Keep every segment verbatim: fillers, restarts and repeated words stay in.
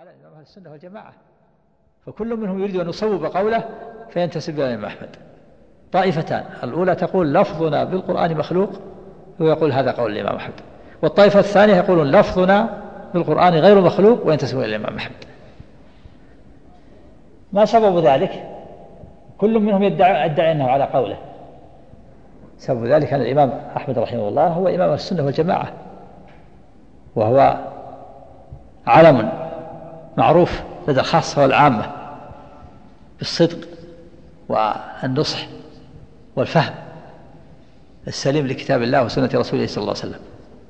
على إمام أهل السنة والجماعة، فكل منهم يريد أن يصوب قوله فينتسب إلى الإمام أحمد. طائفتان، الأولى تقول لفظنا بالقرآن مخلوق ويقول هذا قول الإمام أحمد، والطائفة الثانية يقولون لفظنا بالقرآن غير مخلوق وينتسب إلى الإمام أحمد. ما سبب ذلك؟ كل منهم يدعي, يدعي أنه على قوله. سبب ذلك أن الإمام أحمد رحمه الله هو إمام السنة والجماعة، وهو علم معروف لدى الخاصة والعامة بالصدق والنصح والفهم السليم لكتاب الله وسنة رسوله صلى الله عليه وسلم.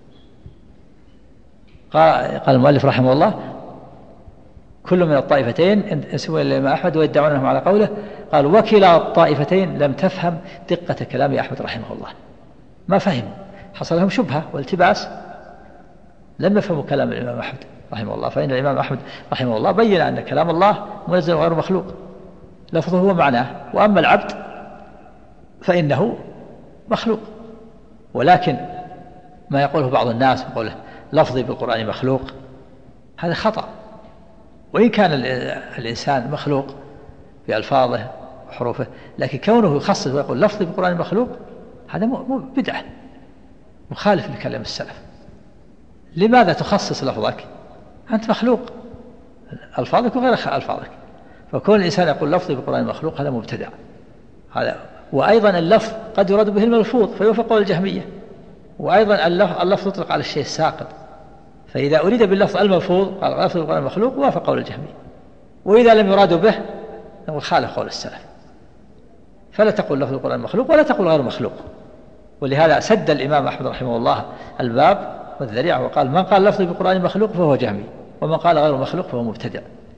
قال, قال المؤلف رحمه الله كل من الطائفتين ينسبون إلى الإمام أحمد ويدعون أنهم على قوله. قال وكلا الطائفتين لم تفهم دقة كلام أحمد رحمه الله، ما فهم، حصل لهم شبهة والتباس، لم يفهموا كلام الإمام أحمد رحمه الله. فإن الإمام أحمد رحمه الله بين أن كلام الله منزل غير مخلوق، لفظه ومعناه، وأما العبد فإنه مخلوق. ولكن ما يقوله بعض الناس يقوله لفظي بالقرآن مخلوق، هذا خطأ. وإن كان الإنسان مخلوق بألفاظه وحروفه، لكن كونه يخصص ويقول لفظي بالقرآن مخلوق هذا مو بدعة، مخالف لكلام السلف. لماذا تخصص لفظك؟ أنت مخلوق، ألفاظك وغير ألفاظك. فكون الإنسان يقول لفظي بالقرآن مخلوق هذا مبتدع. هذا وأيضا اللفظ قد يراد به الملفوظ فيوافق قول الجهمية، وأيضا اللفظ يطلق على الشيء الساقط، فإذا أريد باللفظ الملفوظ قال لفظ القرآن مخلوق وافق قول الجهمية، وإذا لم يراد به نقول خالف قول السلف. فلا تقول لفظ القرآن مخلوق ولا تقول غير مخلوق. ولهذا سد الإمام أحمد رحمه الله الباب والذريعة وقال من قال لفظ بالقرآن مخلوق فهو جهمي، ومن قال غير مخلوق فهو مبتدع.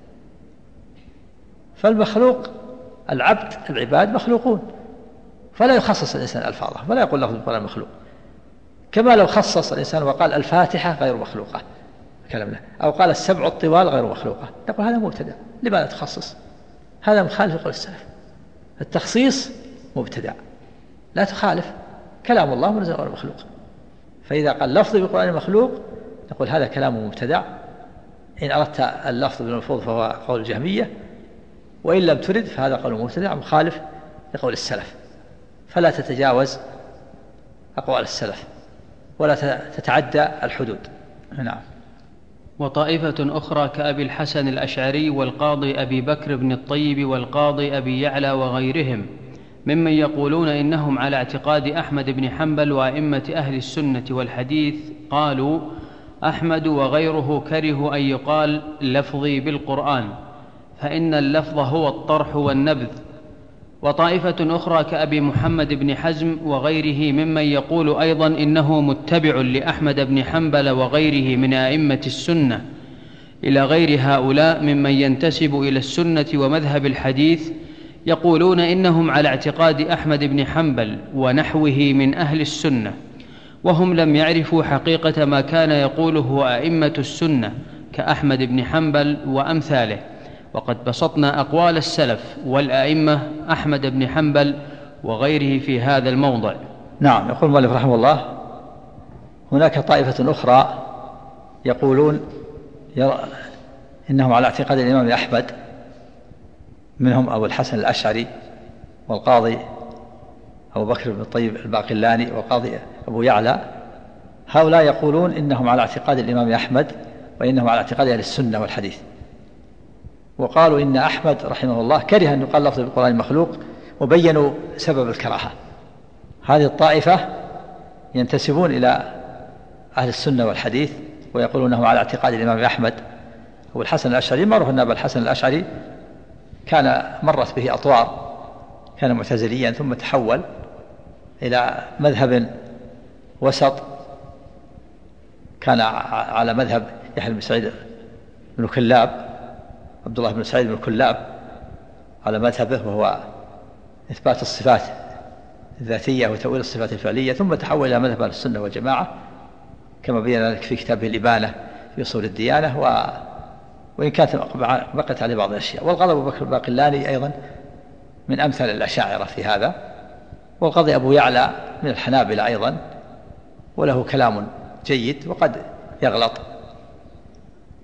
فالمخلوق العبد العباد مخلوقون، فلا يخصص الإنسان ألفاظه ولا يقول لفظ القرآن مخلوق، كما لو خصص الإنسان وقال الفاتحة غير مخلوقة كلامنا، أو قال السبع الطوال غير مخلوقة، نقول هذا مبتدع. لماذا تخصص؟ هذا مخالف قول السلف. التخصيص مبتدع، لا تخالف كلام الله منزل غير مخلوق. فإذا قال لفظي بالقرآن مخلوق نقول هذا كلام مبتدع. إن أردت اللفظ بالملفوظ فهو قول الجهمية، وإن لم ترد فهذا قول مبتدع مخالف لقول السلف. فلا تتجاوز أقوال السلف ولا تتعدى الحدود. نعم. وطائفة أخرى كأبي الحسن الأشعري والقاضي أبي بكر بن الطيب والقاضي أبي يعلى وغيرهم ممن يقولون إنهم على اعتقاد أحمد بن حنبل وأئمة أهل السنة والحديث، قالوا أحمد وغيره كره أن يقال لفظي بالقرآن، فإن اللفظ هو الطرح والنبذ. وطائفة أخرى كأبي محمد بن حزم وغيره ممن يقول أيضا إنه متبع لأحمد بن حنبل وغيره من أئمة السنة، إلى غير هؤلاء ممن ينتسب إلى السنة ومذهب الحديث، يقولون إنهم على اعتقاد أحمد بن حنبل ونحوه من أهل السنة، وهم لم يعرفوا حقيقة ما كان يقوله أئمة السنة كأحمد بن حنبل وأمثاله. وقد بسطنا أقوال السلف والأئمة أحمد بن حنبل وغيره في هذا الموضع. نعم. يقول المؤلف رحمه الله هناك طائفة أخرى يقولون إنهم على اعتقاد الإمام أحمد، منهم أبو الحسن الأشعري والقاضي أبو بكر بن الطيب الباقلاني والقاضي أبو يعلى. هؤلاء يقولون إنهم على اعتقاد الإمام أحمد وإنهم على اعتقاد أهل السنة والحديث، وقالوا إن أحمد رحمه الله كره أن يقال لفظ بالقرآن مخلوق، وبينوا سبب الكراهة. هذه الطائفة ينتسبون إلى أهل السنة والحديث ويقولون أنهم على اعتقاد الإمام أحمد. أبو الحسن الأشعري معروف أن أبا الحسن الأشعري كان مرت به أطوار، كان معتزليا ثم تحول إلى مذهب وسط، كان على مذهب يحيى بن سعيد بن كلاب، عبد الله بن سعيد بن كلاب على مذهبه، وهو إثبات الصفات الذاتية وتأويل الصفات الفعلية، ثم تحول إلى مذهب السنة والجماعة كما بين ذلك في كتابه الإبانة في أصول الديانة، و... وإن كانت بقت عليه بعض الأشياء. والقاضي أبو بكر الباقلاني أيضا من أمثال الأشاعرة في هذا، والقاضي أبو يعلى من الحنابلة أيضا، وله كلام جيد وقد يغلط.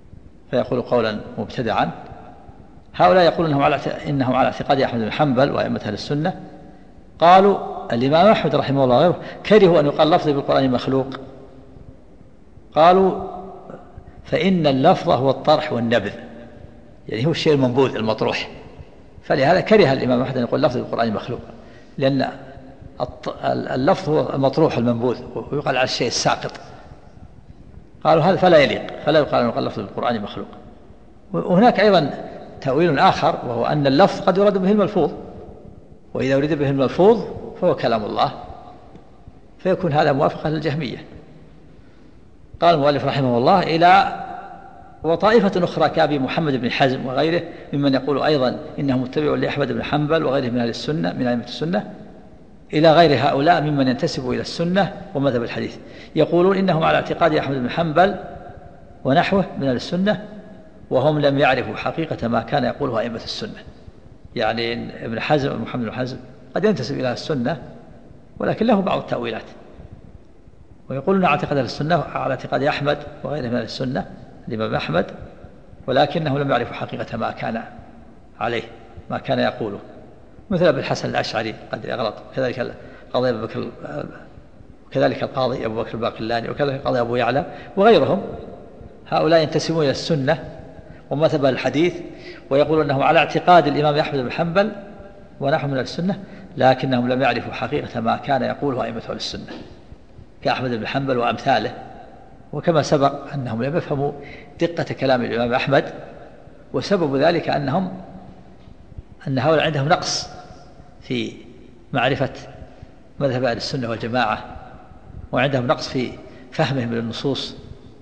فيقول قولا مبتدعا. هؤلاء يقولون إنهم على إنهم على اعتقاد أحمد بن حنبل وأئمة أهل السنة. قالوا الإمام أحمد رحمه الله غيره كرهوا أن يقال لفظ بالقرآن مخلوق. قالوا فإن اللفظ هو الطرح والنبذ، يعني هو الشيء المنبوذ المطروح، فلهذا كره الإمام أحمد أن يقول لفظ بالقرآن مخلوق، لأن اللفظ هو المطروح المنبوذ ويقال على الشيء الساقط. قالوا هذا فلا يليق، فلا يقال أن يقال لفظ بالقرآن مخلوق. وهناك أيضا تأويل آخر، وهو أن اللفظ قد يراد به الملفوظ، وإذا أريد به الملفوظ فهو كلام الله، فيكون هذا موافقا للجهمية. قال المؤلف رحمه الله إلى وطائفة أخرى كأبي محمد بن حزم وغيره ممن يقول أيضا إنه متبع لأحمد بن حنبل وغيره من أهل السنة من أئمة السنة، إلى غير هؤلاء ممن ينتسب إلى السنة ومذهب الحديث، يقولون إنهم على اعتقاد أحمد بن حنبل ونحوه من أهل السنة، وهم لم يعرفوا حقيقة ما كان يقوله أئمة السنة. يعني ابن حزم محمد بن حزم قد ينتسب إلى السنة ولكن له بعض التأويلات، ويقولون على اعتقاد السنة على اعتقاد أحمد وغيره من السنة الإمام أحمد، ولكنه لم يعرفوا حقيقة ما كان عليه ما كان يقوله، مثل ابن الحسن الأشعري قد يغلط، كذلك القاضي أبو بكر وكذلك القاضي أبو بكر الباقلاني وكذلك القاضي أبو يعلى وغيرهم. هؤلاء ينتسبون إلى السنة ومذهب الحديث، ويقولون أنهم على اعتقاد الإمام أحمد بن حنبل ونحو من السنة، لكنهم لم يعرفوا حقيقة ما كان يقوله أئمة السنة كأحمد بن حنبل وأمثاله. وكما سبق أنهم لم يفهموا دقة كلام الإمام أحمد، وسبب ذلك أنهم أن هؤلاء عندهم نقص في معرفة مذهب أهل السنة والجماعة، وعندهم نقص في فهمهم للنصوص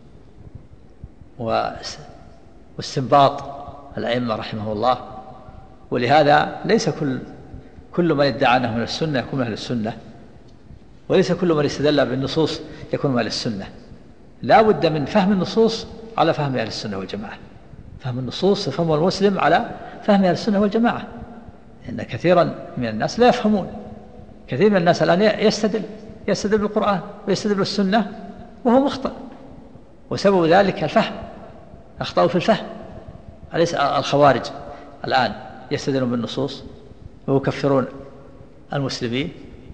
واستنباط الأئمة رحمه الله. ولهذا ليس كل كل من ادعى أنه من السنة يكون من أهل السنة، وليس كل من استدل بالنصوص يكون من أهل السنة. لا بد من فهم النصوص على فهم أهل السنة والجماعة، فهم النصوص يفهم المسلم على فهم أهل السنة والجماعة، لأن كثيرا من الناس لا يفهمون. كثير من الناس الآن يستدل يستدل بالقرآن ويستدل بالسنة وهو مخطئ، وسبب ذلك الفهم، أخطأوا في الفهم. أليس الخوارج الآن يستدلون بالنصوص ويكفرون المسلمين؟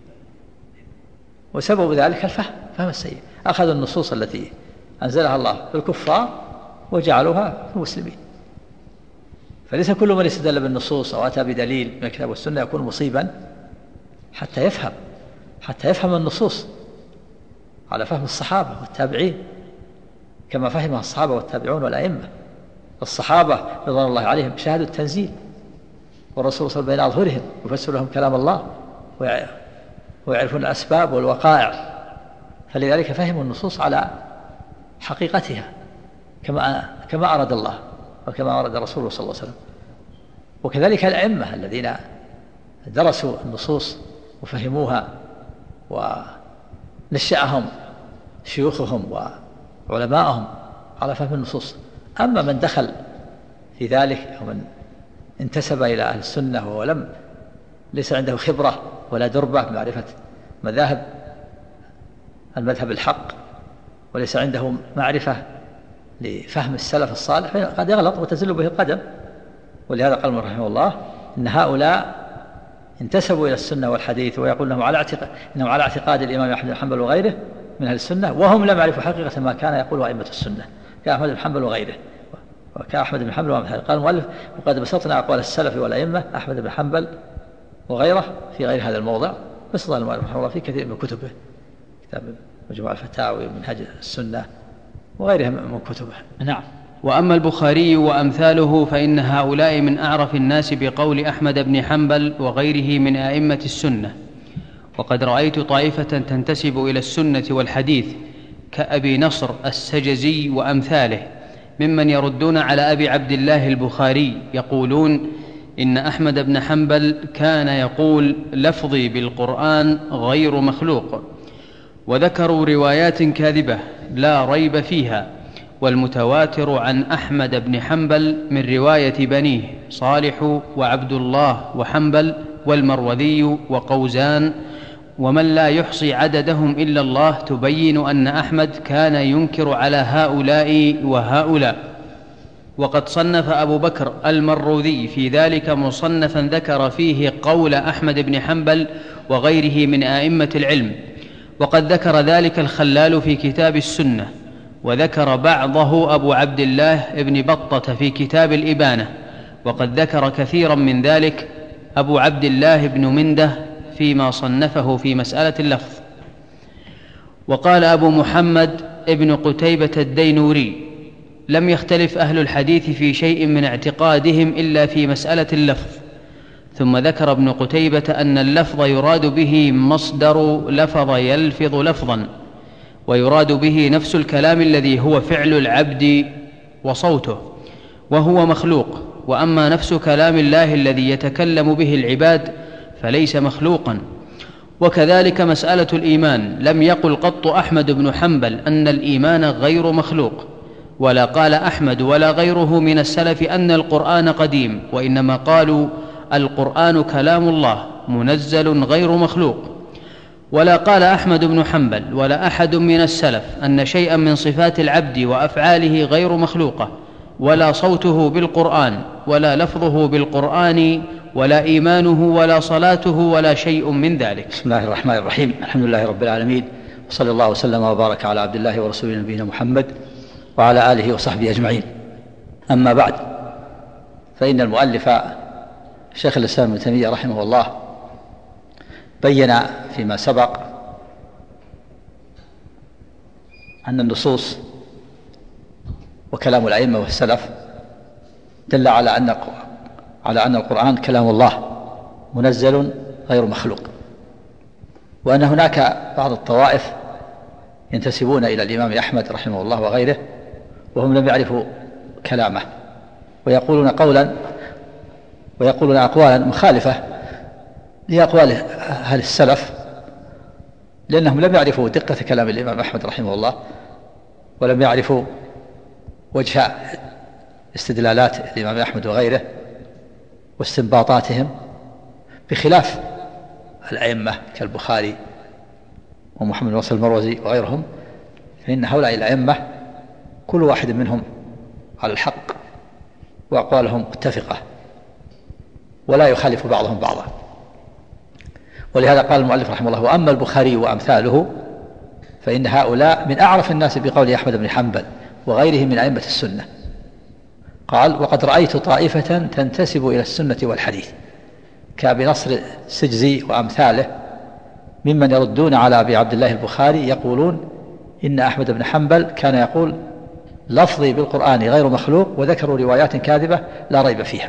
وسبب ذلك الفهم، فهم السيء. أخذوا النصوص التي أنزلها الله في الكفار وجعلوها في المسلمين. فليس كل من استدل بالنصوص أو أتى بدليل من الكتاب والسنة يكون مصيبا حتى يفهم حتى يفهم النصوص على فهم الصحابة والتابعين كما فهمها الصحابة والتابعون والأئمة. الصحابة رضوان الله عليهم شاهدوا التنزيل، والرسول صلى الله عليه وسلم بين أظهرهم يفسر لهم كلام الله ويعرفون الأسباب والوقائع، فلذلك فهموا النصوص على حقيقتها كما كما أراد الله وكما أراد رسوله صلى الله عليه وسلم. وكذلك الأئمة الذين درسوا النصوص وفهموها ونشأهم شيوخهم وعلماءهم على فهم النصوص. أما من دخل في ذلك أو من انتسب إلى أهل السنة ولم ليس عنده خبرة ولا دربة بمعرفة مذاهب المذهب الحق، وليس عنده معرفة لفهم السلف الصالح، قد يغلط وتزل به القدم. ولهذا قال رحمه الله إن هؤلاء انتسبوا إلى السنة والحديث ويقول إنهم على اعتقاد إنهم على اعتقاد الإمام أحمد بن حنبل وغيره من أهل السنة، وهم لم يعرفوا حقيقة ما كان يقوله أئمة السنة كأحمد بن حنبل وغيره وكأحمد بن حنبل وغيره. قال المؤلف وقد بسطنا أقوال السلف والأئمة أحمد بن حنبل وغيره في غير هذا الموضع، بسط المؤلف رحمه الله في كثير من كتبه، كتاب مجموع الفتاوي ومنهج السنة وغيرها من كتبه. نعم. وأما البخاري وأمثاله فإن هؤلاء من أعرف الناس بقول أحمد بن حنبل وغيره من أئمة السنة. وقد رأيت طائفة تنتسب إلى السنة والحديث كأبي نصر السجزي وأمثاله ممن يردون على أبي عبد الله البخاري، يقولون إن أحمد بن حنبل كان يقول لفظي بالقرآن غير مخلوق، وذكروا روايات كاذبة لا ريب فيها. والمتواتر عن أحمد بن حنبل من رواية بنيه صالح وعبد الله وحنبل والمروذي وقوزان ومن لا يحصي عددهم إلا الله تبين أن أحمد كان ينكر على هؤلاء وهؤلاء. وقد صنف أبو بكر المروذي في ذلك مصنفا ذكر فيه قول أحمد بن حنبل وغيره من أئمة العلم، وقد ذكر ذلك الخلال في كتاب السنة، وذكر بعضه أبو عبد الله ابن بطة في كتاب الإبانة، وقد ذكر كثيرا من ذلك أبو عبد الله بن منده فيما صنفه في مسألة اللفظ. وقال أبو محمد ابن قتيبة الدينوري: لم يختلف أهل الحديث في شيء من اعتقادهم إلا في مسألة اللفظ. ثم ذكر ابن قتيبة أن اللفظ يراد به مصدر لفظ يلفظ لفظا، ويراد به نفس الكلام الذي هو فعل العبد وصوته، وهو مخلوق. وأما نفس كلام الله الذي يتكلم به العباد فليس مخلوقا. وكذلك مسألة الإيمان، لم يقل قط أحمد بن حنبل أن الإيمان غير مخلوق، ولا قال أحمد ولا غيره من السلف أن القرآن قديم، وإنما قالوا القرآن كلام الله منزل غير مخلوق. ولا قال أحمد بن حنبل ولا أحد من السلف أن شيئا من صفات العبد وأفعاله غير مخلوقة، ولا صوته بالقرآن، ولا لفظه بالقرآن، ولا إيمانه، ولا صلاته، ولا شيء من ذلك. بسم الله الرحمن الرحيم. الحمد لله رب العالمين، وصلى الله وسلم وبارك على عبد الله ورسوله نبينا محمد وعلى آله وصحبه أجمعين. أما بعد، فإن المؤلف شيخ الإسلام ابن تيمية رحمه الله بين فيما سبق أن النصوص وكلام الأئمة والسلف دل على أن على أن القرآن كلام الله منزل غير مخلوق، وأن هناك بعض الطوائف ينتسبون إلى الإمام أحمد رحمه الله وغيره وهم لم يعرفوا كلامه، ويقولون قولا ويقولون أقوالا مخالفة لأقوال أهل السلف، لأنهم لم يعرفوا دقة كلام الإمام أحمد رحمه الله، ولم يعرفوا وجه استدلالات الإمام أحمد وغيره واستنباطاتهم، بخلاف الأئمة كالبخاري ومحمد بن نصر المروزي وغيرهم، فإن هؤلاء الأئمة كل واحد منهم على الحق وأقوالهم متفقة ولا يخالف بعضهم بعضا. ولهذا قال المؤلف رحمه الله: وأما البخاري وأمثاله فإن هؤلاء من أعرف الناس بقول أحمد بن حنبل وغيره من أئمة السنة. قال: وقد رأيت طائفة تنتسب إلى السنة والحديث كأبي نصر السجزي وأمثاله ممن يردون على أبي عبد الله البخاري، يقولون إن أحمد بن حنبل كان يقول لفظي بالقرآن غير مخلوق، وذكروا روايات كاذبة لا ريب فيها.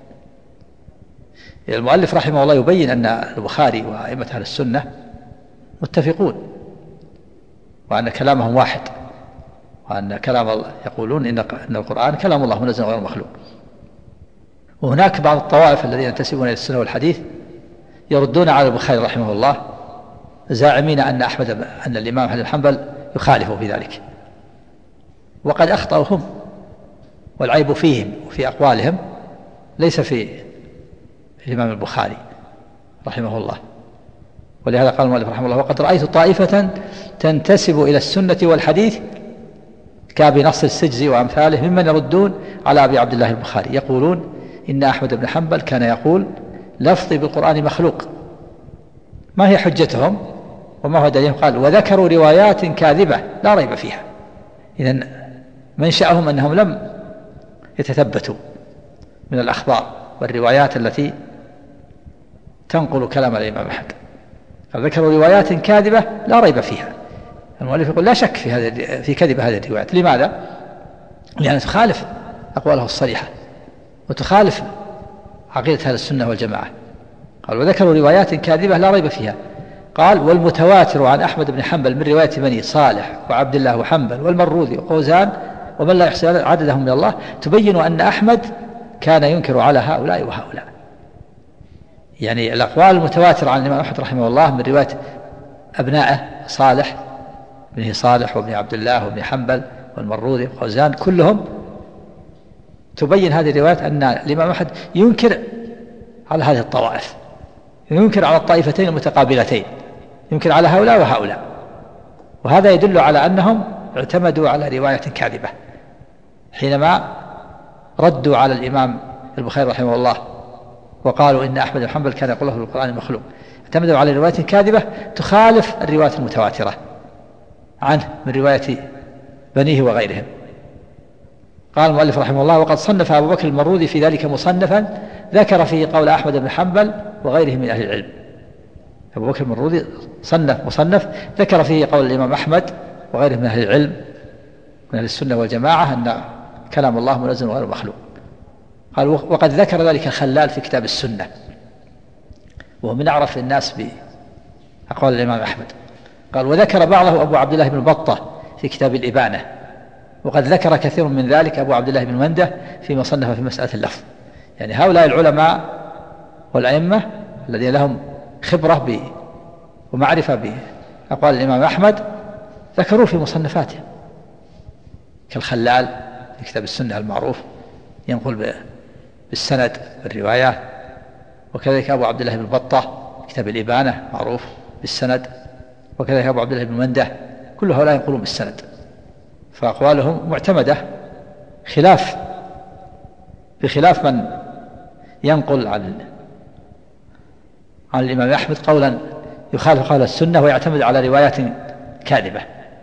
المؤلف رحمه الله يبين أن البخاري وأئمة أهل السنة متفقون، وأن كلامهم واحد، وأن كلام الله يقولون إن القرآن كلام الله منزل غير مخلوق. وهناك بعض الطوائف الذين ينتسبون إلى السنة والحديث يردون على البخاري رحمه الله زاعمين أن أحمد أن الإمام أحمد بن حنبل يخالفه في ذلك، وقد أخطأوا هم، والعيب فيهم وفي أقوالهم ليس في الإمام البخاري رحمه الله. ولهذا قال المؤلف رحمه الله: وقد رأيت طائفة تنتسب إلى السنة والحديث كأبي نصر السجزي وأمثاله ممن يردون على أبي عبد الله البخاري، يقولون إن أحمد بن حنبل كان يقول لفظي بالقرآن مخلوق. ما هي حجتهم وما هو دليلهم؟ قال: وذكروا روايات كاذبة لا ريب فيها. إذن منشأهم أنهم لم يتثبتوا من الأخبار والروايات التي تنقل كلام الإمام أحمد، ذكروا روايات كاذبة لا ريب فيها. المؤلف يقول: لا شك في هذا في كذب هذه الروايات. لماذا؟ لأنها تخالف أقواله الصريحة وتخالف عقيدة أهل السنة والجماعة. قال: وذكروا روايات كاذبة لا ريب فيها. قال: والمتواتر عن أحمد بن حنبل من رواية بني صالح وعبد الله وحنبل والمروذي وقوزان ومن لا يحصي عددهم من الله تبين أن أحمد كان ينكر على هؤلاء وهؤلاء. يعني الأقوال المتواترة عن الإمام أحمد رحمه الله من رواية أبنائه صالح بن صالح وابن عبد الله وابن حنبل والمروذي وقوزان كلهم تبين هذه الروايات أن الإمام أحمد ينكر على هذه الطوائف، ينكر على الطائفتين المتقابلتين، ينكر على هؤلاء وهؤلاء. وهذا يدل على أنهم اعتمدوا على رواية كاذبة حينما ردوا على الإمام البخاري رحمه الله وقالوا إن أحمد بن حنبل كان يقول له القرآن مخلوق، اعتمدوا على رواية كاذبة تخالف الروايات المتواترة عنه من رواية بنيه وغيرهم. قال المؤلف رحمه الله: وقد صنف أبو بكر المروذي في ذلك مصنفا ذكر فيه قول أحمد بن حنبل وغيره من أهل العلم. أبو بكر المروذي صنف مصنف ذكر فيه قول الإمام أحمد وغيره من أهل العلم من أهل السنة والجماعة أن كلام الله منزل وغير مخلوق. قال: وقد ذكر ذلك الخلال في كتاب السنة، وهو من أعرف الناس بأقوال الإمام أحمد. قال: وذكر بعضه أبو عبد الله بن بطة في كتاب الإبانة، وقد ذكر كثير من ذلك أبو عبد الله بن منده في صنف في مسألة اللفظ. يعني هؤلاء العلماء والأئمة الذين لهم خبرة ب ومعرفة بأقوال الإمام أحمد ذكروا في مصنفاتهم، كالخلال في كتاب السنة المعروف ينقل بالسند بالروايات، وكذلك أبو عبد الله بن بطة كتاب الإبانة معروف بالسند، وكذلك أبو عبد الله بن منده، كل هؤلاء ينقلون بالسند، فأقوالهم معتمدة خلاف بخلاف من ينقل عن عن الإمام أحمد قولا يخالف قول السنة ويعتمد على روايات كاذبة.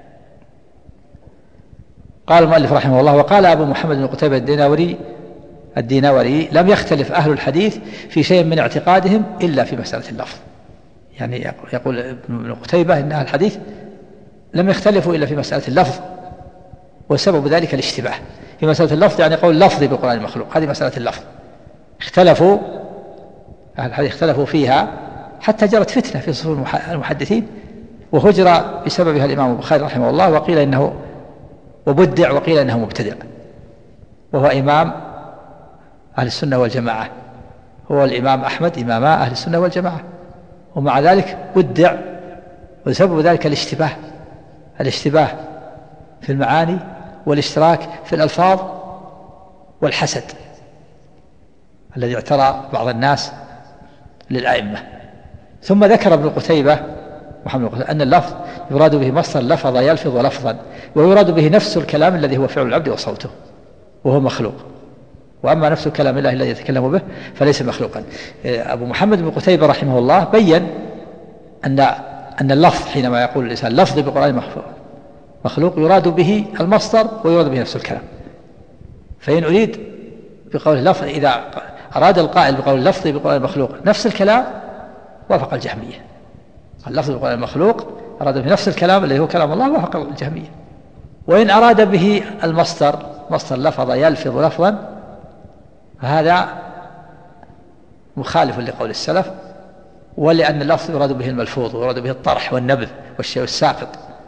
قال المؤلف رحمه الله: وقال أبو محمد بن قتيبة الديناوري الديناوري لم يختلف أهل الحديث في شيء من اعتقادهم إلا في مسألة اللفظ. يعني يقول ابن قتيبة إن أهل الحديث لم يختلفوا إلا في مسألة اللفظ، وسبب ذلك الاشتباه في مسألة اللفظ، يعني قول لفظي بالقرآن المخلوق، هذه مسألة اللفظ اختلفوا أهل الحديث اختلفوا فيها حتى جرت فتنة في صفوف المحدثين، وهجر بسببها الإمام البخاري رحمه الله، وقيل إنه وبدع وقيل إنه مبتدع، وهو إمام أهل السنة والجماعة، هو الإمام أحمد إمام أهل السنة والجماعة، ومع ذلك بدع، وسبب ذلك الاشتباه الاشتباه في المعاني والاشتراك في الألفاظ والحسد الذي اعترى بعض الناس للأئمة. ثم ذكر ابن قتيبة محمد بن قتيبة أن اللفظ يراد به مصدر لفظ يلفظ لفظا، ويراد به نفس الكلام الذي هو فعل العبد وصوته وهو مخلوق، وأما نفس الكلام الله الذي يتكلم به فليس مخلوقا. أبو محمد بن قتيبة رحمه الله بين أن أن اللفظ حينما يقول الإنسان لفظ بالقرآن مخلوق يراد به المصدر ويراد به نفس الكلام. فإن أريد بقول لفظ، إذا أراد القائل بقول لفظ بالقرآن المخلوق نفس الكلام وافق الجهمية. اللفظ بالقرآن المخلوق أراد به نفس الكلام الذي هو كلام الله وافق الجهمية. وإن أراد به المصدر مصدر لفظ يلفظ لفظا فهذا مخالف لقول السلف، ولأن اللفظ يراد به الملفوظ ويراد به الطرح والنبذ والشيء الساقط،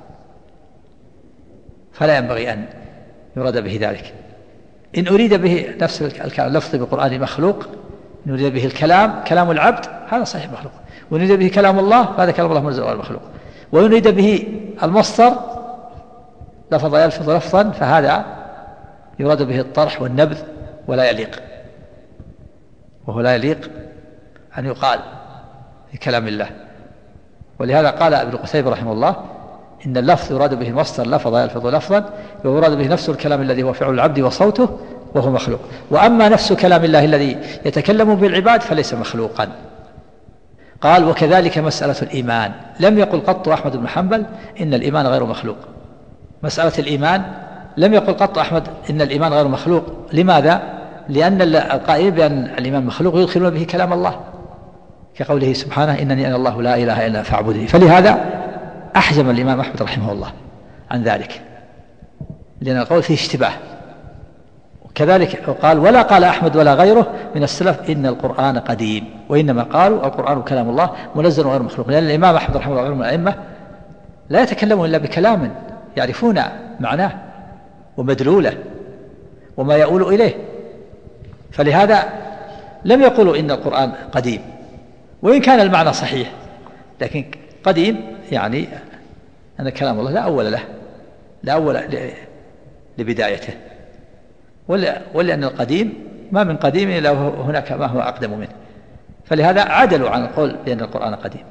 فلا ينبغي أن يراد به ذلك. إن أريد به نفس الكلام اللفظ بالقرآن مخلوق، إن أريد به الكلام كلام العبد هذا صحيح مخلوق، وإن أريد به كلام الله فهذا كلام الله منزل غير مخلوق، وإن أريد به المصدر لفظ يلفظ لفظا فهذا يراد به الطرح والنبذ ولا يليق، وهو لا يليق أن يقال في كلام الله. ولهذا قال ابن قتيبة رحمه الله إن اللفظ يراد به مصدر لفظ يلفظ لفظا، ويراد به نفس الكلام الذي هو فعل العبد وصوته وهو مخلوق، وأما نفس كلام الله الذي يتكلم بالعباد فليس مخلوقا. قال: وكذلك مسألة الإيمان لم يقل قط أحمد بن حنبل إن الإيمان غير مخلوق. مسألة الإيمان لم يقل قط أحمد إن الإيمان غير مخلوق. لماذا؟ لأن القائل بأن الإيمان مخلوق يدخلون به كلام الله، كقوله سبحانه: إنني أنا الله لا إله إلا فاعبدني. فلهذا أحجم الإمام أحمد رحمه الله عن ذلك، لأن القول فيه اشتباه. وكذلك قال: ولا قال أحمد ولا غيره من السلف إن القرآن قديم، وإنما قالوا القرآن كلام الله منزل غير مخلوق، لأن الإمام أحمد رحمه الله من الأئمة لا يتكلمون إلا بكلام يعرفون معناه ومدلوله وما يؤول إليه، فلهذا لم يقولوا إن القرآن قديم، وإن كان المعنى صحيح، لكن قديم يعني أن كلام الله لا أول له لا أول لبدايته، ولأن القديم ما من قديم إلا هناك ما هو أقدم منه، فلهذا عدلوا عن القول بأن القرآن قديم،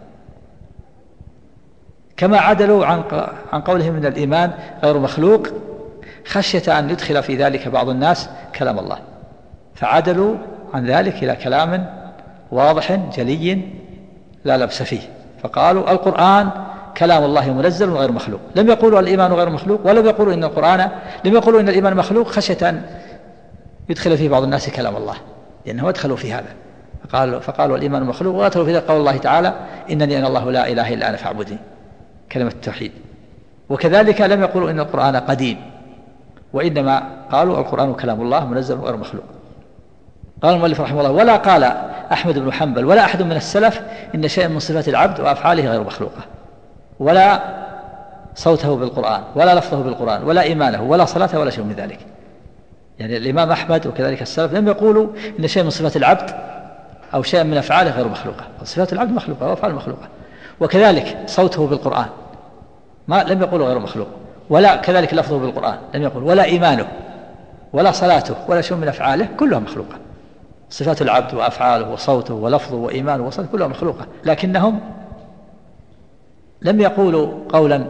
كما عدلوا عن عن قولهم من الإيمان غير مخلوق خشية أن يدخل في ذلك بعض الناس كلام الله. فعدلوا عن ذلك إلى كلام واضح جلي لا لبس فيه، فقالوا القرآن كلام الله منزل غير مخلوق. لم يقولوا الإيمان غير مخلوق، ولم يقولوا إن القرآن لم يقولوا إن الإيمان مخلوق خشية أن يدخل فيه بعض الناس كلام الله، لأنه ادخلوا في هذا فقالوا, فقالوا الإيمان مخلوق، وادخلوا في قول الله تعالى إنني أنا الله لا إله إلا أنا فاعبدني، كلمة التوحيد. وكذلك لم يقولوا إن القرآن قديم، وإنما قالوا القرآن كلام الله منزل غير مخلوق. قال المؤلف رحمه الله: ولا قال أحمد بن حنبل ولا أحد من السلف إن شيئا من صفات العبد وأفعاله غير مخلوقة، ولا صوته بالقرآن ولا لفظه بالقرآن ولا إيمانه ولا صلاته ولا شيء من ذلك. يعني الإمام أحمد وكذلك السلف لم يقولوا إن شيئا من صفات العبد أو شيئا من أفعاله غير مخلوقة، صفات العبد مخلوقة وأفعاله مخلوقة. وكذلك صوته بالقرآن ما لم يقولوا غير مخلوق، ولا كذلك لفظه بالقرآن لم يقول، ولا إيمانه ولا صلاته ولا شيء من أفعاله كلها مخلوقة. صفات العبد وأفعاله وصوته ولفظه وإيمانه وصلاته كلها مخلوقة، لكنهم لم يقولوا قولا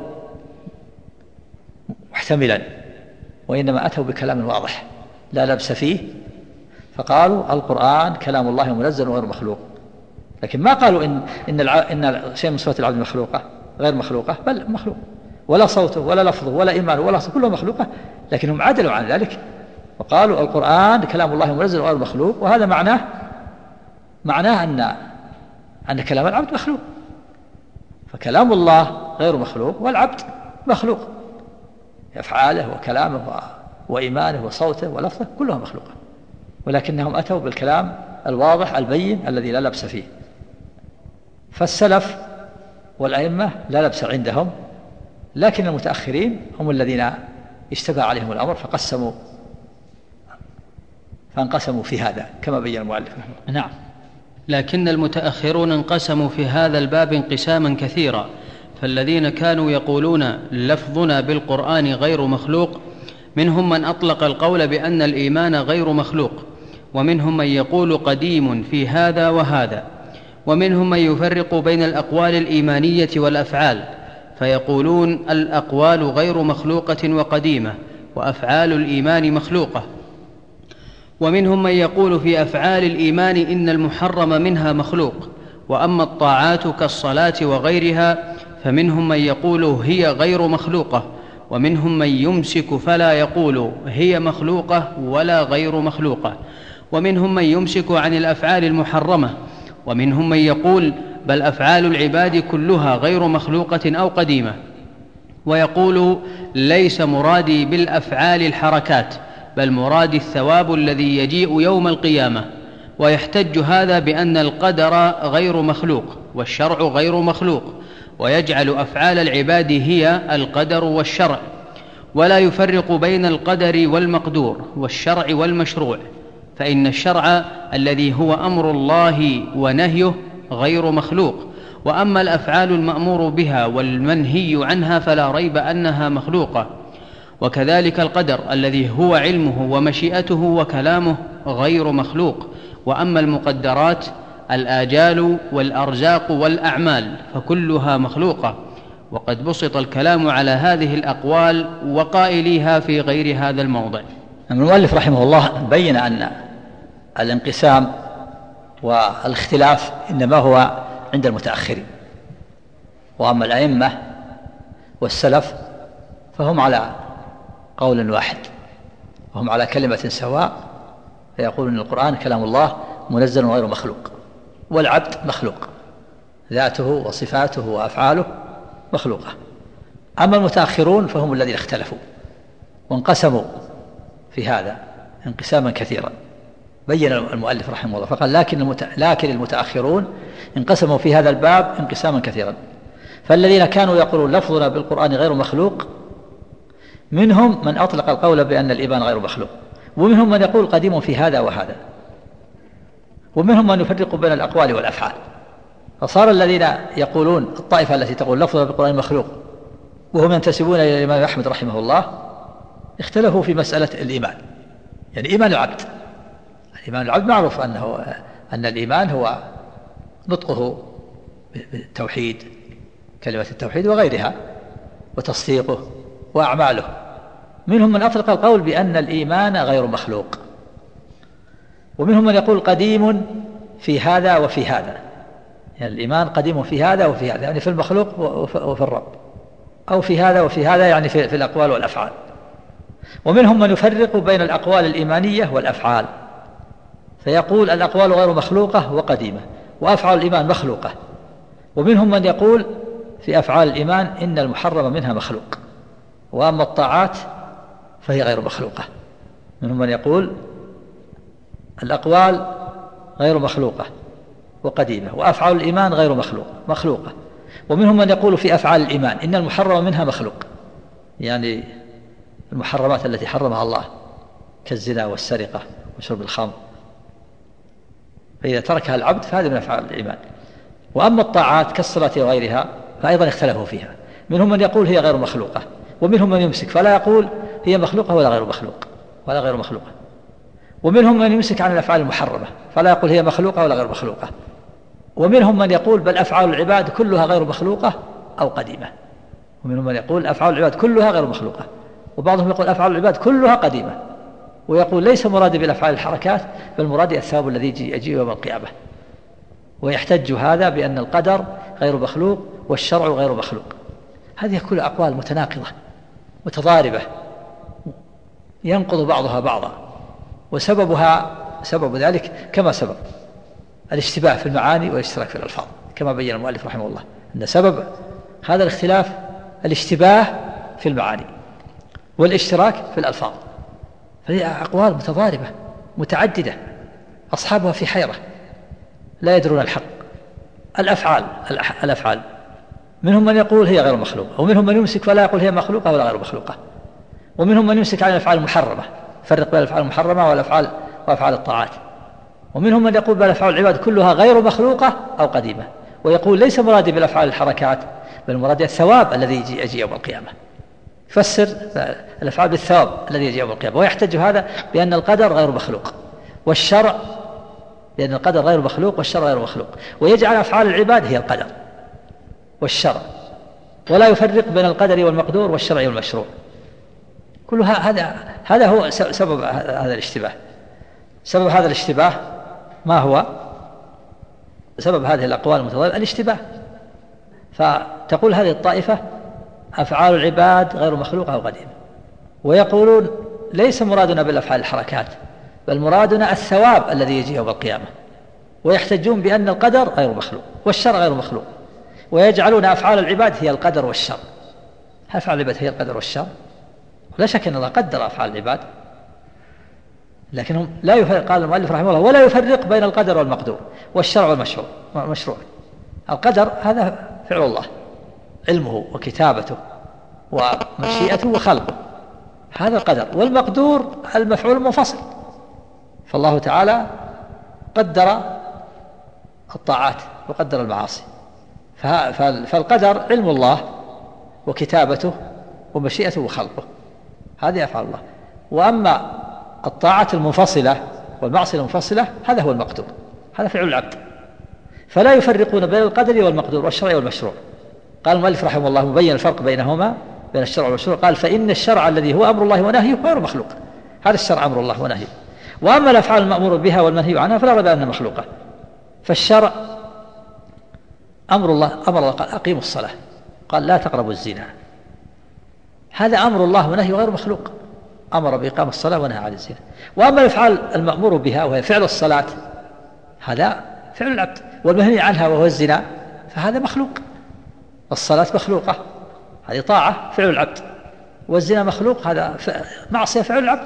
محتملا، وإنما أتوا بكلام واضح لا لبس فيه، فقالوا القرآن كلام الله منزل غير مخلوق. لكن ما قالوا إن إن, إن شيء من صفات العبد مخلوقة غير مخلوقة، بل مخلوق، ولا صوته ولا لفظه ولا إيمانه ولا صوته كلها مخلوقة، لكنهم عدلوا عن ذلك وقالوا القرآن كلام الله منزل غير مخلوق. وهذا معناه معناه أن أن كلام العبد مخلوق، فكلام الله غير مخلوق والعبد مخلوق، أفعاله وكلامه وإيمانه وصوته ولفظه كلها مخلوقة، ولكنهم أتوا بالكلام الواضح البين الذي لا لبس فيه. فالسلف والأئمة لا لبس عندهم، لكن المتأخرين هم الذين اشتبه عليهم الأمر فقسموا فانقسموا في هذا كما بين المؤلف. نعم. لكن المتأخرون انقسموا في هذا الباب انقساما كثيرا، فالذين كانوا يقولون لفظنا بالقرآن غير مخلوق منهم من أطلق القول بأن الإيمان غير مخلوق، ومنهم من يقول قديم في هذا وهذا، ومنهم من يفرق بين الأقوال الإيمانية والأفعال فيقولون الأقوال غير مخلوقة وقديمة، وأفعال الإيمان مخلوقة. ومنهم من يقول في أفعال الإيمان إن المحرم منها مخلوق، وأما الطاعات كالصلاة وغيرها فمنهم من يقول هي غير مخلوقة، ومنهم من يمسك فلا يقول هي مخلوقة ولا غير مخلوقة، ومنهم من يمسك عن الأفعال المحرمة، ومنهم من يقول بل أفعال العباد كلها غير مخلوقة أو قديمة، ويقول ليس مرادي بالأفعال الحركات بل مرادي الثواب الذي يجيء يوم القيامة. ويحتج هذا بأن القدر غير مخلوق والشرع غير مخلوق، ويجعل أفعال العباد هي القدر والشرع، ولا يفرق بين القدر والمقدور والشرع والمشروع، فإن الشرع الذي هو أمر الله ونهيه غير مخلوق، وأما الأفعال المأمور بها والمنهي عنها فلا ريب أنها مخلوقة. وكذلك القدر الذي هو علمه ومشيئته وكلامه غير مخلوق، وأما المقدرات الآجال والأرزاق والأعمال فكلها مخلوقة. وقد بسط الكلام على هذه الأقوال وقائليها في غير هذا الموضع. المؤلف رحمه الله بين أن الانقسام والاختلاف إنما هو عند المتأخرين، وأما الأئمة والسلف فهم على قول واحد، وهم على كلمة سواء، فيقولون القرآن كلام الله منزل غير مخلوق، والعبد مخلوق، ذاته وصفاته وأفعاله مخلوقة. أما المتأخرون فهم الذين اختلفوا وانقسموا في هذا انقساما كثيرا، بين المؤلف رحمه الله فقال لكن, المت... لكن المتأخرون انقسموا في هذا الباب انقساما كثيرا. فالذين كانوا يقولون لفظنا بالقرآن غير مخلوق منهم من أطلق القول بأن الإيمان غير مخلوق، ومنهم من يقول قديم في هذا وهذا، ومنهم من يفرق بين الأقوال والأفعال. فصار الذين يقولون الطائفة التي تقول لفظنا بالقرآن مخلوق وهم ينتسبون إلى الإمام أحمد رحمه الله اختلفوا في مسألة الإيمان، يعني إيمان العبد. الإيمان العبد معروف أنه أن الإيمان هو نطقه بالتوحيد، كلمة التوحيد وغيرها، وتصديقه وأعماله. منهم من أطلق القول بأن الإيمان غير مخلوق، ومنهم من يقول قديم في هذا وفي هذا، يعني الإيمان قديم في هذا وفي هذا، يعني في المخلوق وفي الرب، أو في هذا وفي هذا يعني في, في الأقوال والأفعال. ومنهم من يفرق بين الأقوال الإيمانية والأفعال، فيقول الأقوال غير مخلوقة وقديمة، وأفعال الإيمان مخلوقة. ومنهم من يقول في أفعال الإيمان إن المحرم منها مخلوق، وأما الطاعات فهي غير مخلوقة. منهم من يقول الأقوال غير مخلوقة وقديمة، وأفعال الإيمان غير مخلوق مخلوقة. ومنهم من يقول في أفعال الإيمان إن المحرم منها مخلوق، يعني المحرمات التي حرمها الله كالزنا والسرقة وشرب الخمر، فإذا تركها العبد فهذه من أفعال الإيمان. وأما الطاعات كالصلاة وغيرها فأيضا اختلفوا فيها، منهم من يقول هي غير مخلوقة، ومنهم من يمسك فلا يقول هي مخلوقة ولا غير مخلوق ولا غير مخلوقة. ومنهم من يمسك عن الأفعال المحرمة فلا يقول هي مخلوقة ولا غير مخلوقة. ومنهم من يقول بل أفعال العباد كلها غير مخلوقة أو قديمة. ومنهم من يقول أفعال العباد كلها غير مخلوقة، وبعضهم يقول أفعال العباد كلها قديمة، ويقول ليس مراد بالأفعال الحركات بل مراد الثواب الذي يجي يوم القيامة. ويحتج هذا بأن القدر غير مخلوق والشرع غير مخلوق. هذه كلها أقوال متناقضة متضاربة ينقض بعضها بعضا، وسببها سبب ذلك كما سبب الاشتباه في المعاني والاشتراك في الألفاظ، كما بين المؤلف رحمه الله أن سبب هذا الاختلاف الاشتباه في المعاني والاشتراك في الألفاظ. فهي أقوال متضاربة متعددة أصحابها في حيرة لا يدرون الحق. الأفعال الأفعال منهم من يقول هي غير مخلوقة، ومنهم من يمسك فلا يقول هي مخلوقة ولا غير مخلوقة. ومنهم من يمسك عن الأفعال المحرمة، فرق بين الأفعال المحرمة والأفعال وأفعال الطاعات. ومنهم من يقول بل أفعال العباد كلها غير مخلوقة أو قديمة، ويقول ليس مرادي بالأفعال الحركات بل مرادي الثواب الذي يجي, يجي يوم القيامة، يفسر الأفعال بالثواب الذي يجي يوم القيامة. ويحتج هذا بأن القدر غير مخلوق والشرع، لأن القدر غير مخلوق والشرع غير مخلوق، ويجعل أفعال العباد هي القدر والشرع، ولا يفرق بين القدر والمقدور والشرع والمشروع. كل هذا هذا هو سبب هذا الاشتباه. سبب هذا الاشتباه ما هو؟ سبب هذه الأقوال المتضاربة الاشتباه. فتقول هذه الطائفة أفعال العباد غير مخلوقة أو قديمة، ويقولون ليس مرادنا بالأفعال الحركات بل مرادنا الثواب الذي يجي يوم القيامة، ويحتجون بأن القدر غير مخلوق والشرع غير مخلوق، ويجعلون أفعال العباد هي القدر والشر. أفعال العباد هي القدر والشر؟ لا شك أن الله قدر أفعال العباد، لكنهم لا يفرق. قال المؤلف رحمه الله ولا يفرق بين القدر والمقدور والشرع والمشروع. مشروع القدر هذا فعل الله، علمه وكتابته ومشيئته وخلقه، هذا القدر. والمقدور المفعول المنفصل، فالله تعالى قدر الطاعات وقدر المعاصي، فالقدر علم الله وكتابته ومشيئته وخلقه، هذه أفعال الله. وأما الطاعة المنفصلة والمعصية المنفصلة هذا هو المقدور، هذا فعل العبد. فلا يفرقون بين القدر والمقدور والشرع والمشروع. قال المؤلف رحمه الله مبين الفرق بينهما بين الشرع والمشروع، قال فإن الشرع الذي هو أمر الله ونهيه غير مخلوق، هذا الشرع أمر الله ونهيه. وأما الأفعال المأمور بها والمنهي عنها فلا ريب أنها مخلوقة. فالشرع أمر الله، أمر الله قال أقيموا الصلاة، قال لا تقربوا الزنا، هذا أمر الله ونهيه غير مخلوق، أمر بإقام الصلاة ونهى عن الزنا. وأما الأفعال المأمور بها وهي فعل الصلاة هذا فعل العبد، والمنهي عنها وهو الزنا فهذا مخلوق. الصلاة مخلوقة هذه طاعة فعل العبد، والزنا مخلوق هذا معصية فعل العبد.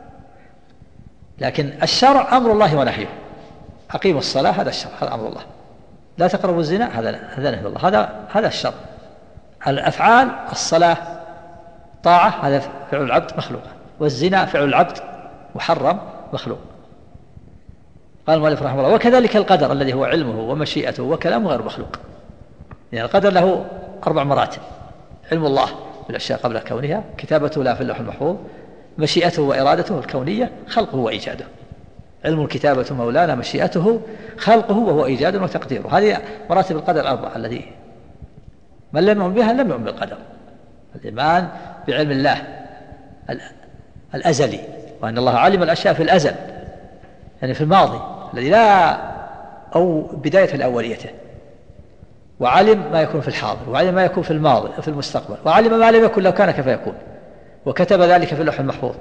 لكن الشرع أمر الله ونهيه، أقيموا الصلاة هذا الشرع، هذا أمر الله. لا تقربوا الزنا هذا هذا نهي الله، هذا هذا الشرع. الأفعال الصلاة طاعة هذا فعل العبد مخلوق، والزنا فعل العبد محرم مخلوق. قال المؤلف رحمه الله وكذلك القدر الذي هو علمه ومشيئته وكلامه غير مخلوق. يعني القدر له أربع مراتب: علم الله بالأشياء قبل كونها، كتابته لا في اللوح المحفوظ، مشيئته وإرادته الكونية، خلقه وإيجاده. علم الكتابة مولانا، مشيئته خلقه وهو إيجاد وتقديره. هذه مراتب القدر الأربعة الذي من لم يؤمن بها لم يؤمن بالقدر. الإيمان بعلم الله الأزلي، وأن الله علم الأشياء في الأزل، يعني في الماضي الذي لا أو بداية الأوليته، وعلم ما يكون في الحاضر، وعلم ما يكون في الماضي في المستقبل، وعلم ما لم يكن لو كان كيف يكون، وكتب ذلك في اللوح المحفوظ،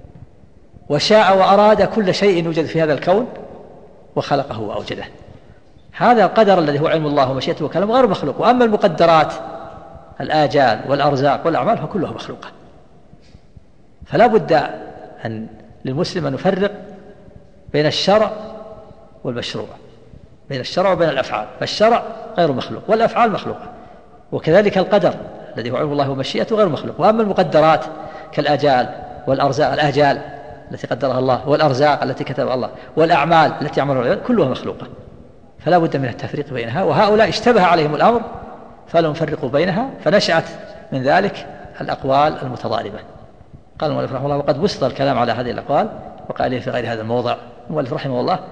وشاء وأراد كل شيء يوجد في هذا الكون وخلقه وأوجده. هذا القدر الذي هو علم الله ومشيئته وكلامه غير مخلوق. وأما المقدرات الآجال والأرزاق والأعمال فكلها مخلوقة. فلا بد أن للمسلم أن يفرق بين الشرع والمشروع، بين الشرع وبين الأفعال. فالشرع غير مخلوق والأفعال مخلوقة، وكذلك القدر الذي هو علم الله ومشيئته غير مخلوق. وأما المقدرات كالآجال والأرزاق، الآجال التي قدرها الله والأرزاق التي كتبها الله والأعمال التي يعملها العباد كلها مخلوقة. فلا بد من التفريق بينها، وهؤلاء اشتبه عليهم الأمر فلم يفرقوا بينها، فنشأت من ذلك الأقوال المتضاربة. قال المؤلف رحمه الله: وقد بسط الكلام على هذه الأقوال وقال في غير هذا الموضع. المؤلف رحمه الله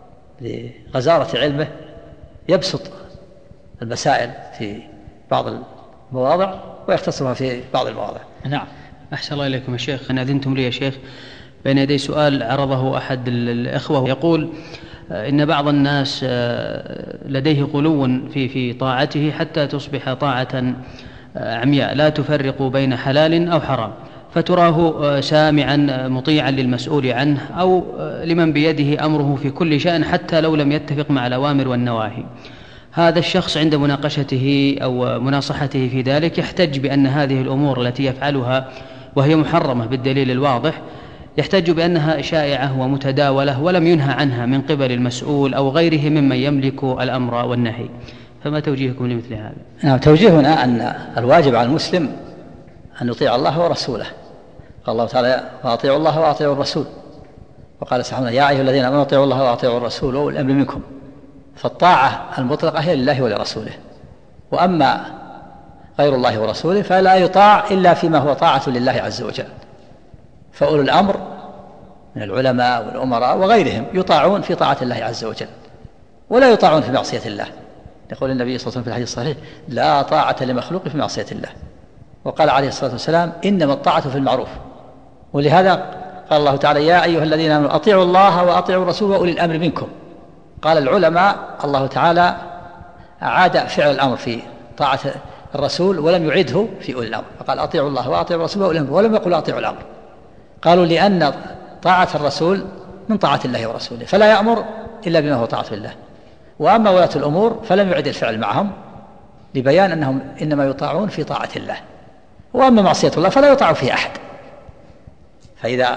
لغزارة علمه يبسط المسائل في بعض المواضع ويختصرها في بعض المواضع. نعم. أحسن الله إليكم يا شيخ. أن أذنتم لي يا شيخ بين يدي سؤال عرضه أحد الإخوة يقول إن بعض الناس لديه غلو في في طاعته حتى تصبح طاعة عمياء لا تفرق بين حلال أو حرام، فتراه سامعا مطيعا للمسؤول عنه أو لمن بيده أمره في كل شأن حتى لو لم يتفق مع الأوامر والنواهي. هذا الشخص عند مناقشته أو مناصحته في ذلك يحتج بأن هذه الأمور التي يفعلها وهي محرمة بالدليل الواضح يحتج بأنها شائعة ومتداولة ولم ينهى عنها من قبل المسؤول أو غيره ممن يملك الأمر والنهي. فما توجيهكم لمثل هذا؟ نعم، توجيهنا أن الواجب على المسلم أن يطيع الله ورسوله. قال الله تعالى: وأطيعوا الله وأطيعوا الرسول. وقال سبحانه: يا أيها الذين آمنوا أطيعوا الله وأطيعوا الرسول وأولي الأمر منكم. فالطاعة المطلقة هي لله ولرسوله، وأما غير الله ورسوله فلا يطاع إلا فيما هو طاعة لله عز وجل. فأولو الأمر من العلماء والأمراء وغيرهم يطاعون في طاعة الله عز وجل ولا يطاعون في معصية الله. يقول النبي صلى الله عليه وسلم في الحديث الصحيح: لا طاعة لمخلوق في معصية الله. وقال عليه الصلاة والسلام: إنما الطاعة في المعروف. ولهذا قال الله تعالى: يا أيها الذين آمنوا أطيعوا الله وأطيعوا الرسول وأولي الأمر منكم. قال العلماء: الله تعالى أعاد فعل الأمر في طاعة الرسول ولم يعده في أولي الأمر، فقال: أطيعوا الله وأطيعوا الرسول وأولي الأمر، ولم يقل أطيعوا الأمر. قالوا: لأن طاعة الرسول من طاعة الله ورسوله، فلا يأمر إلا بما هو طاعة الله. وأما ولاة الأمور فلم يعد الفعل معهم لبيان أنهم إنما يطاعون في طاعة الله. وأما معصية الله فلا يطاع فيها أحد. فإذا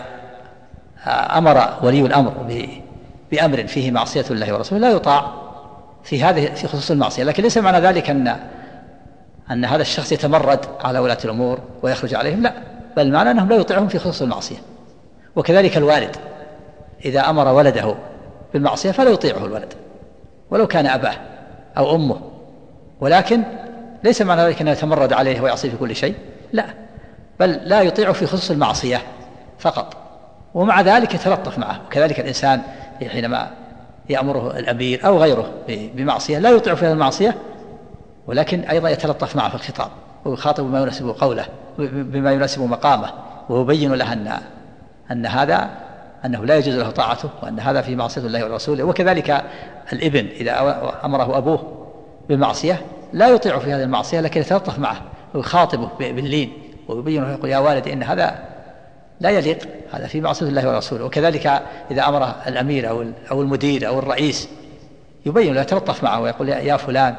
أمر ولي الأمر بأمر فيه معصية الله ورسوله لا يطاع في هذه في خصوص المعصية. لكن ليس معنى ذلك أن أن هذا الشخص يتمرد على ولاة الأمور ويخرج عليهم، لا، بل معنى أنهم لا يطيعهم في خصوص المعصية. وكذلك الوالد إذا أمر ولده بالمعصية فلا يطيعه الولد ولو كان أباه أو أمه، ولكن ليس معنى ذلك أنه يتمرد عليه ويعصيه في كل شيء، لا، بل لا يطيعه في خصوص المعصية فقط، ومع ذلك يتلطف معه. وكذلك الإنسان حينما يأمره الأمير أو غيره بمعصية لا يطيع في هذه المعصية، ولكن أيضا يتلطف معه في الخطاب ويخاطب بما يناسب قوله بما يناسب مقامه، ويبين له أن أن هذا أنه لا يجوز له طاعته وأن هذا في معصية الله ورسوله. وكذلك الابن إذا أمره أبوه بمعصية لا يطيع في هذه المعصية، لكن يتلطف معه ويخاطبه باللين ويبين له يقول: يا والدي إن هذا لا يليق، هذا في معصية الله ورسوله. وكذلك إذا أمره الأمير أو أو المدير أو الرئيس يبين له يتلطف معه ويقول: يا فلان،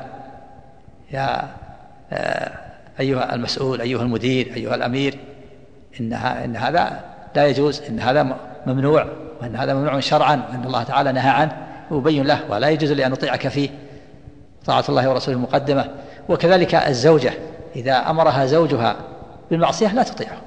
يا أيها المسؤول، أيها المدير، أيها الأمير، إن إن هذا لا يجوز، إن هذا ممنوع، وأن هذا ممنوع شرعا، وأن الله تعالى نهى عنه، ويبين له ولا يجوز لي أن أطيعك فيه، طاعة الله ورسوله مقدمة. وكذلك الزوجة إذا أمرها زوجها بالمعصية لا تطيعه.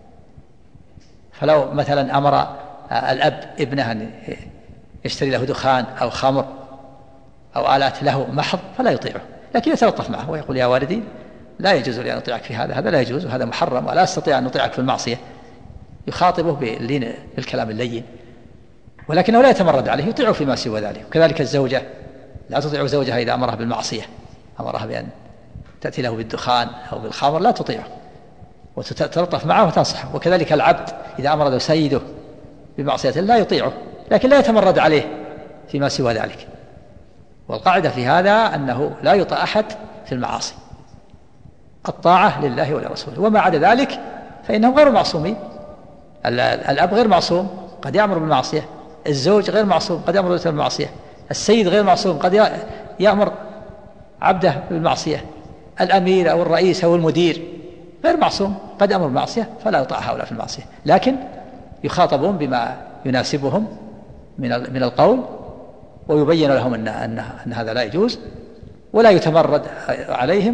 فلو مثلا أمر الأب ابنه أن يشتري له دخان أو خمر أو آلات له محض فلا يطيعه، لكن يتلطف معه ويقول: يا والدي لا يجوز لي أن أطيعك في هذا، هذا لا يجوز وهذا محرم ولا أستطيع أن أطيعك في المعصية. يخاطبه باللين بالكلام اللين، ولكنه لا يتمرد عليه، يطيعه فيما سوى ذلك. وكذلك الزوجة لا تطيع زوجها إذا أمرها بالمعصية، أمرها بأن تأتي له بالدخان أو بالخمر لا تطيعه وتتلطف معه وتنصحه. وكذلك العبد إذا أمر له سيده بمعصية لا يطيعه، لكن لا يتمرد عليه فيما سوى ذلك. والقاعدة في هذا أنه لا يطاع أحد في المعاصي، الطاعة لله ولرسوله، وما عدا ذلك فإنهم غير معصومين. الأب غير معصوم، قد يأمر بالمعصية، الزوج غير معصوم، قد يأمر بالمعصية، السيد غير معصوم، قد يأمر عبده بالمعصية، الأمير أو الرئيس أو المدير غير معصوم، قد يأمر بالمعصية، فلا يطاع هؤلاء في المعصية، لكن يخاطبون بما يناسبهم من القول، ويبين لهم أن, أن, أن هذا لا يجوز، ولا يتمرد عليهم،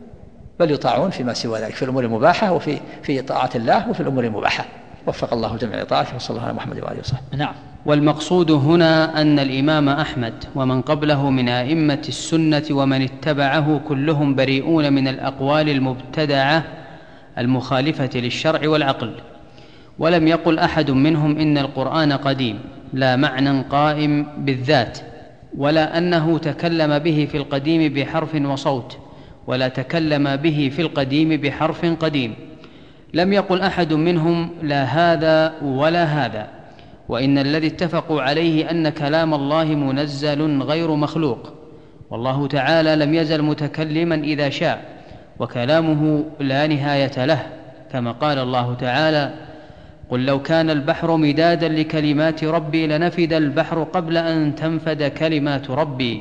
بل يطاعون فيما سوى ذلك في الأمور المباحة وفي في طاعة الله وفي الأمور المباحة. وفق الله الجميع لطاعته، وصلى الله على محمد وآله وصحبه. نعم. والمقصود هنا أن الإمام أحمد ومن قبله من أئمة السنة ومن اتبعه كلهم بريئون من الأقوال المبتدعة المخالفة للشرع والعقل. ولم يقل أحد منهم إن القرآن قديم، لا معنى قائم بالذات، ولا أنه تكلم به في القديم بحرف وصوت، ولا تكلم به في القديم بحرف قديم. لم يقل أحد منهم لا هذا ولا هذا. وإن الذي اتفقوا عليه أن كلام الله منزل غير مخلوق، والله تعالى لم يزل متكلما إذا شاء، وكلامه لا نهاية له، كما قال الله تعالى: قل لو كان البحر مدادا لكلمات ربي لنفد البحر قبل أن تنفد كلمات ربي.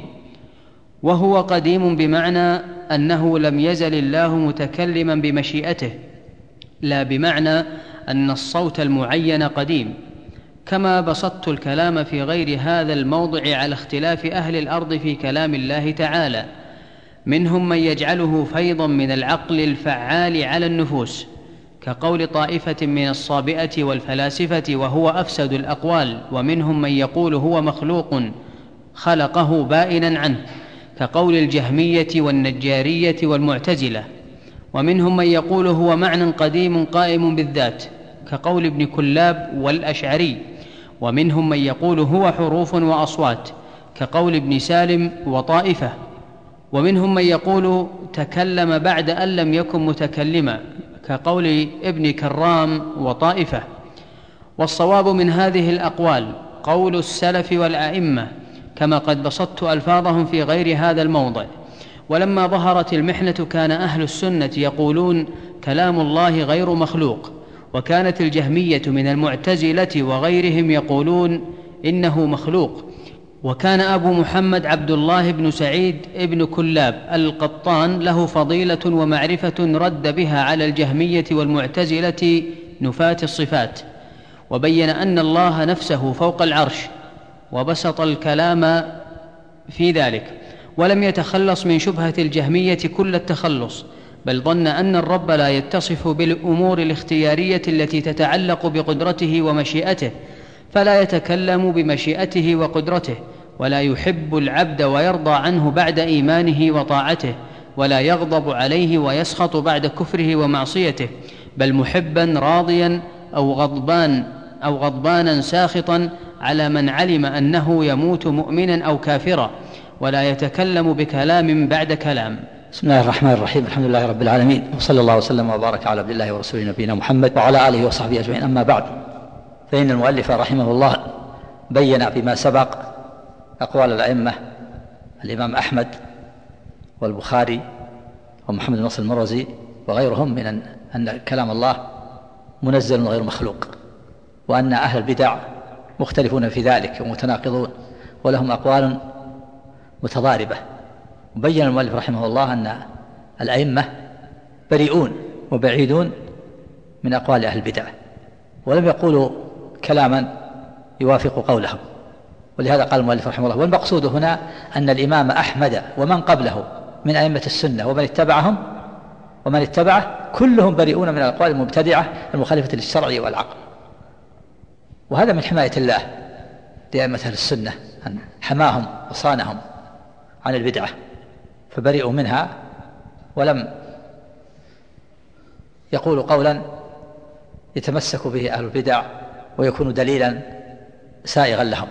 وهو قديم بمعنى أنه لم يزل الله متكلما بمشيئته، لا بمعنى أن الصوت المعين قديم. كما بسطت الكلام في غير هذا الموضع على اختلاف أهل الأرض في كلام الله تعالى، منهم من يجعله فيضا من العقل الفعال على النفوس، كقول طائفة من الصابئة والفلاسفة وهو أفسد الأقوال، ومنهم من يقول هو مخلوق خلقه بائنا عنه، كقول الجهمية والنجارية والمعتزلة. ومنهم من يقول هو معنى قديم قائم بالذات، كقول ابن كلاب والأشعري. ومنهم من يقول هو حروف وأصوات، كقول ابن سالم وطائفة. ومنهم من يقول تكلم بعد أن لم يكن متكلما، كقول ابن كرام وطائفة. والصواب من هذه الأقوال قول السلف والأئمة، كما قد بسطت ألفاظهم في غير هذا الموضع. ولما ظهرت المحنة كان أهل السنة يقولون كلام الله غير مخلوق، وكانت الجهمية من المعتزلة وغيرهم يقولون إنه مخلوق. وكان أبو محمد عبد الله بن سعيد ابن كلاب القطان له فضيلة ومعرفة رد بها على الجهمية والمعتزلة نفاة الصفات، وبين أن الله نفسه فوق العرش، وبسط الكلام في ذلك، ولم يتخلص من شبهة الجهمية كل التخلص، بل ظن أن الرب لا يتصف بالأمور الاختيارية التي تتعلق بقدرته ومشيئته، فلا يتكلم بمشيئته وقدرته، ولا يحب العبد ويرضى عنه بعد إيمانه وطاعته، ولا يغضب عليه ويسخط بعد كفره ومعصيته، بل محبا راضيا أو غضبان أو غضبانا ساخطا على من علم أنه يموت مؤمنا أو كافرا، ولا يتكلم بكلام بعد كلام. بسم الله الرحمن الرحيم، الحمد لله رب العالمين، وصلى الله وسلم وبارك على عبد الله ورسوله نبينا محمد وعلى آله وصحبه أجمعين. أما بعد، فإن المؤلف رحمه الله بين بما سبق أقوال الأئمة الإمام أحمد والبخاري ومحمد بن نصر المروزي وغيرهم من أن كلام الله منزل غير مخلوق، وأن أهل البدع مختلفون في ذلك ومتناقضون ولهم أقوال متضاربة. وبين المؤلف رحمه الله أن الأئمة بريئون وبعيدون من أقوال أهل البدع، ولم يقولوا كلاما يوافق قولهم. ولهذا قال المؤلف رحمه الله: والمقصود هنا أن الإمام أحمد ومن قبله من أئمة السنة ومن اتبعهم ومن اتبعه كلهم بريئون من الأقوال المبتدعة المخالفة للشرع والعقل. وهذا من حماية الله لأئمة أهل السنة، أن حماهم وصانهم عن البدعة، فبرئوا منها ولم يقولوا قولا يتمسك به أهل البدع ويكون دليلا سائغا لهم.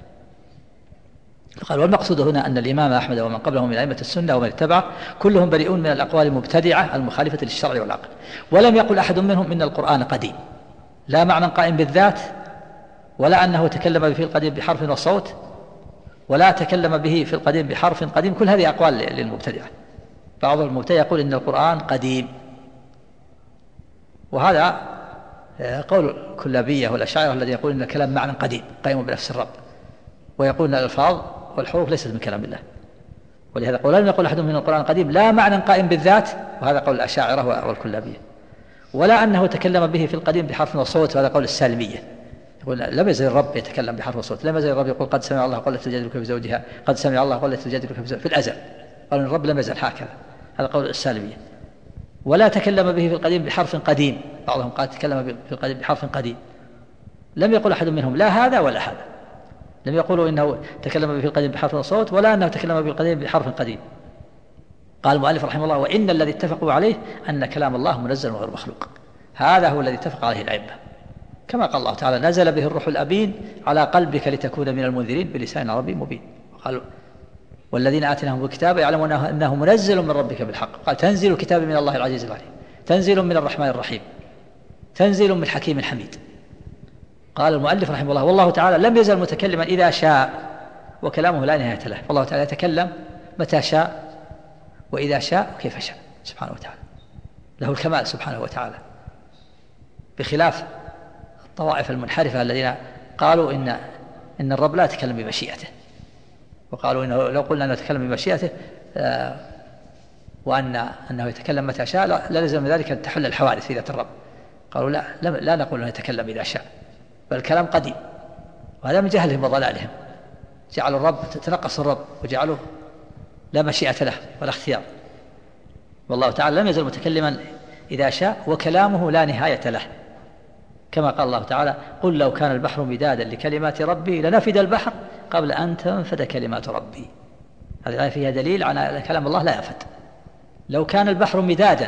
قال: والمقصود هنا أن الإمام أحمد ومن قبله من أئمة السنة ومن اتبعه كلهم بريئون من الأقوال المبتدعة المخالفة للشرع والعقل. ولم يقل أحد منهم إن القرآن قديم، لا معنى قائم بالذات ولا أنه تكلم به في القديم بحرف وصوت، ولا تكلم به في القديم بحرف قديم. كل هذه أقوال للمبتدعة. بعض المبتدعة يقول إن القرآن قديم، وهذا قول الكلابية والأشاعرة الذين يقولون إن الكلام معنى قديم قائم بنفس الرب، ويقول أن الألفاظ والحروف ليست من كلام الله. ولهذا قول لم يقول أحد من القرآن قديم لا معنى قائم بالذات، وهذا قول الأشاعرة والكلابية. ولا أنه تكلم به في القديم بحرف وصوت، وهذا قول السالمية. يقول لم يزل الرب يتكلم بحرف وصوت، لم يزل الرب يقول قد سمع الله قولة تجادلك في زوجها، قد سمع الله قولة تجادلك في زوجها في الأزل. قال الرب لم يزل هكذا، هذا قول السالمية. ولا تكلم به في القديم بحرف قديم، بعضهم قال تكلم في القديم بحرف قديم، لم يقل أحد منهم لا هذا ولا هذا. لم يقولوا إنه تكلم به في القديم بحرف وصوت، ولا أنه تكلم به القديم بحرف قديم. قال المؤلف رحمه الله: وإن الذي اتفقوا عليه أن كلام الله منزل وغير مخلوق. هذا هو الذي اتفق عليه الأئمة، كما قال الله تعالى: نزل به الروح الأمين على قلبك لتكون من المنذرين بلسان عربي مبين. قالوا: والذين آتيناهم الكتاب يعلمون أنه منزل من ربك بالحق. قال: تنزيل الكتاب من الله العزيز العليم، تنزيل من الرحمن الرحيم، تنزيل من حكيم حميد. قال المؤلف رحمه الله: والله تعالى لم يزل متكلما إذا شاء، وكلامه لا نهاية له. والله تعالى يتكلم متى شاء وإذا شاء وكيف شاء سبحانه وتعالى، له الكمال سبحانه وتعالى، بخلاف الطوائف المنحرفة الذين قالوا إن إن الرب لا يتكلم بمشيئته، وقالوا إنه لو قلنا أنه يتكلم بمشيئته آه وأن أنه يتكلم متى شاء لا لازم من ذلك أن تحل الحوادث في ذات الرب. قالوا لا لا نقول أنه يتكلم إذا شاء، بل الكلام قديم. وهذا من جهلهم وضلالهم، جعلوا الرب تنقص الرب وجعلوا لا مشيئة له ولا اختيار. والله تعالى لم يزل متكلما إذا شاء، وكلامه لا نهاية له، كما قال الله تعالى: قل لو كان البحر مدادا لكلمات ربي لنفد البحر قبل أن تنفد كلمات ربي. هذه الآية فيها دليل على كلام الله لا ينفد. لو كان البحر مدادا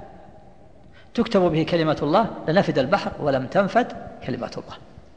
تكتب به كلمات الله لنفد البحر ولم تنفد كلمات الله.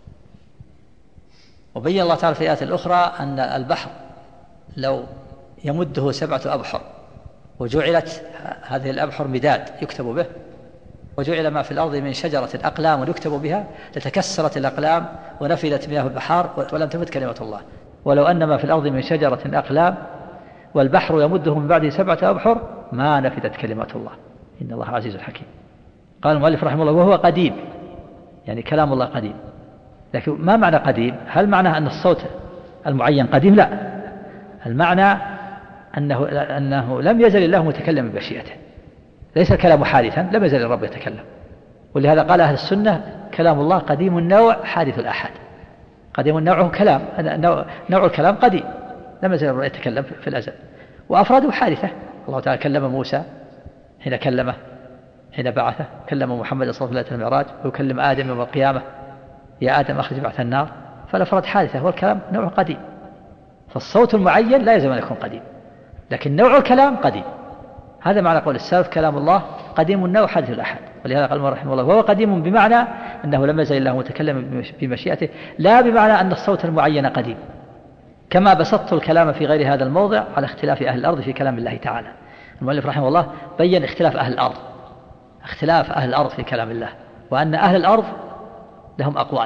وبين الله تعالى في آيات الأخرى أن البحر لو يمده سبعة أبحر وجعلت هذه الأبحر مداد يكتب به، وجعل ما في الأرض من شجرة أقلام يكتب بها لتكسرت الأقلام ونفدت مياه البحار ولم تفد كلمة الله. ولو أن ما في الأرض من شجرة أقلام والبحر يمده من بعده سبعة أبحر ما نفدت كلمات الله إن الله عزيز حكيم. قال المؤلف رحمه الله: وهو قديم، يعني كلام الله قديم. لكن ما معنى قديم؟ هل معنى أن الصوت المعين قديم؟ لا، المعنى أنه, أنه لم يزل الله متكلم بمشيئته، ليس الكلام حادثا، لم يزل الرب يتكلم. ولهذا قال أهل السنة: كلام الله قديم النوع حادث الأحد. قديم النوع كلام، نوع الكلام قديم، لم يزل الرب يتكلم في الأزل. وأفراده حادثة. الله تعالى كلم موسى حين كلمه، حين بعثه، كلم محمد صلى الله عليه وسلم المعراج، ويكلم آدم يوم القيامة: يا آدم أخرج بعث النار. فالأفراد حادثة والكلام نوع قديم. فالصوت المعين لا يلزم أن يكون قديم، لكن نوع الكلام قديم. هذا معنى قول السلف: كلام الله قديم النوع حادث الأحد. ولهذا قال رحمه الله: وهو قديم بمعنى أنه لم يزل الله متكلم بمشيئته، لا بمعنى أن الصوت المعين قديم. كما بسطت الكلام في غير هذا الموضع على اختلاف أهل الأرض في كلام الله تعالى. المؤلف رحمه الله بين اختلاف أهل الأرض، اختلاف أهل الأرض في كلام الله، وأن أهل الأرض لهم أقوال،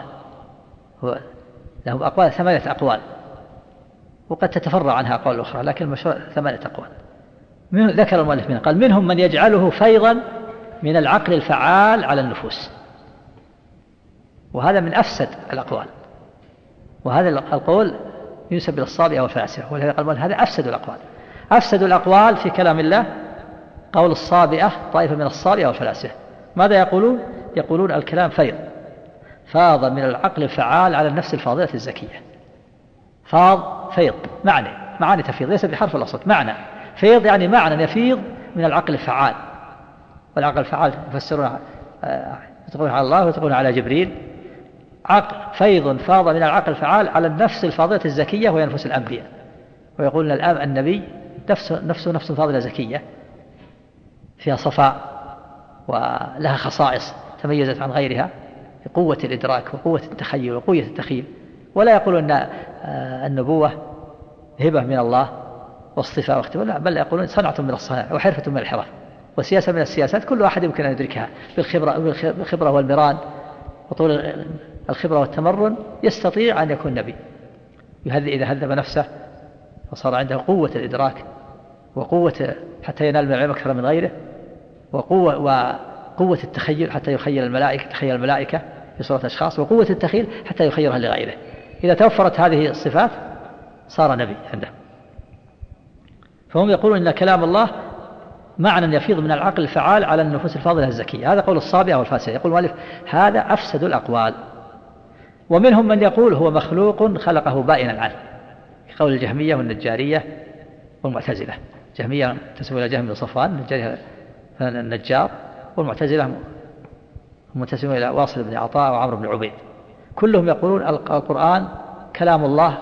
لهم أقوال ثمانية أقوال، وقد تتفرع عنها أقوال أخرى، لكن المشروع ثمانية أقوال. ذكر المؤلف منه قال: منهم من يجعله فيضا من العقل الفعال على النفوس، وهذا من أفسد الأقوال، وهذا القول ينسب إلى الصابئة والفلاسفة. ولهذا قال: هذا أفسد الأقوال. أفسد الأقوال في كلام الله قول الصابئة، طائفة من الصابئة والفلاسفة. ماذا يقولون؟ يقولون الكلام فيض، فاض من العقل الفعال على النفس الفاضلة الزكية. فاض فيض معنى معاني تفيض، ليس بحرف ولا صوت، معنى فيض يعني معنى يفيض من العقل الفعال. والعقل الفعال يفسرون يتقون على الله ويتقون على جبريل. عقل فيض فاض من العقل الفعال على النفس الفاضلة الزكية وهي نفوس الأنبياء. ويقولون الآن النبي نفسه نفسه نفس فاضلة زكية فيها صفاء ولها خصائص تميزت عن غيرها في قوة الإدراك وقوة التخيل وقوة التخيل. ولا يقولون أن النبوة هبة من الله واصطفاء واختبار، لا، بل يقولون صنعة من الصناعة وحرفة من الحرف وسياسة من السياسات، كل واحد يمكن أن يدركها بالخبرة بالخبرة والمران وطول الخبرة والتمرن يستطيع أن يكون نبي. إذا هذب نفسه فصار عنده قوة الإدراك وقوة حتى ينال من العلم أكثر من غيره، وقوة وقوة التخيل حتى يخيل الملائكة تخيل الملائكة في صورة أشخاص، وقوة التخيل حتى يخيرها لغيره. إذا توفرت هذه الصفات صار نبي عنده. فهم يقولون إن كلام الله معنى يفيض من العقل الفعال على النفوس الفاضلة الزكية. هذا قول الصابئة والفاسدة. يقول المؤلف هذا أفسد الأقوال. ومنهم من يقول هو مخلوق خلقه بائنا عنه، قول الجهمية والنجارية والمعتزلة. جهمية تسمى إلى جهم بن صفوان، النجارية النجار، والمعتزلة منتسبون إلى واصل بن عطاء وعمرو بن عبيد. كلهم يقولون القرآن كلام الله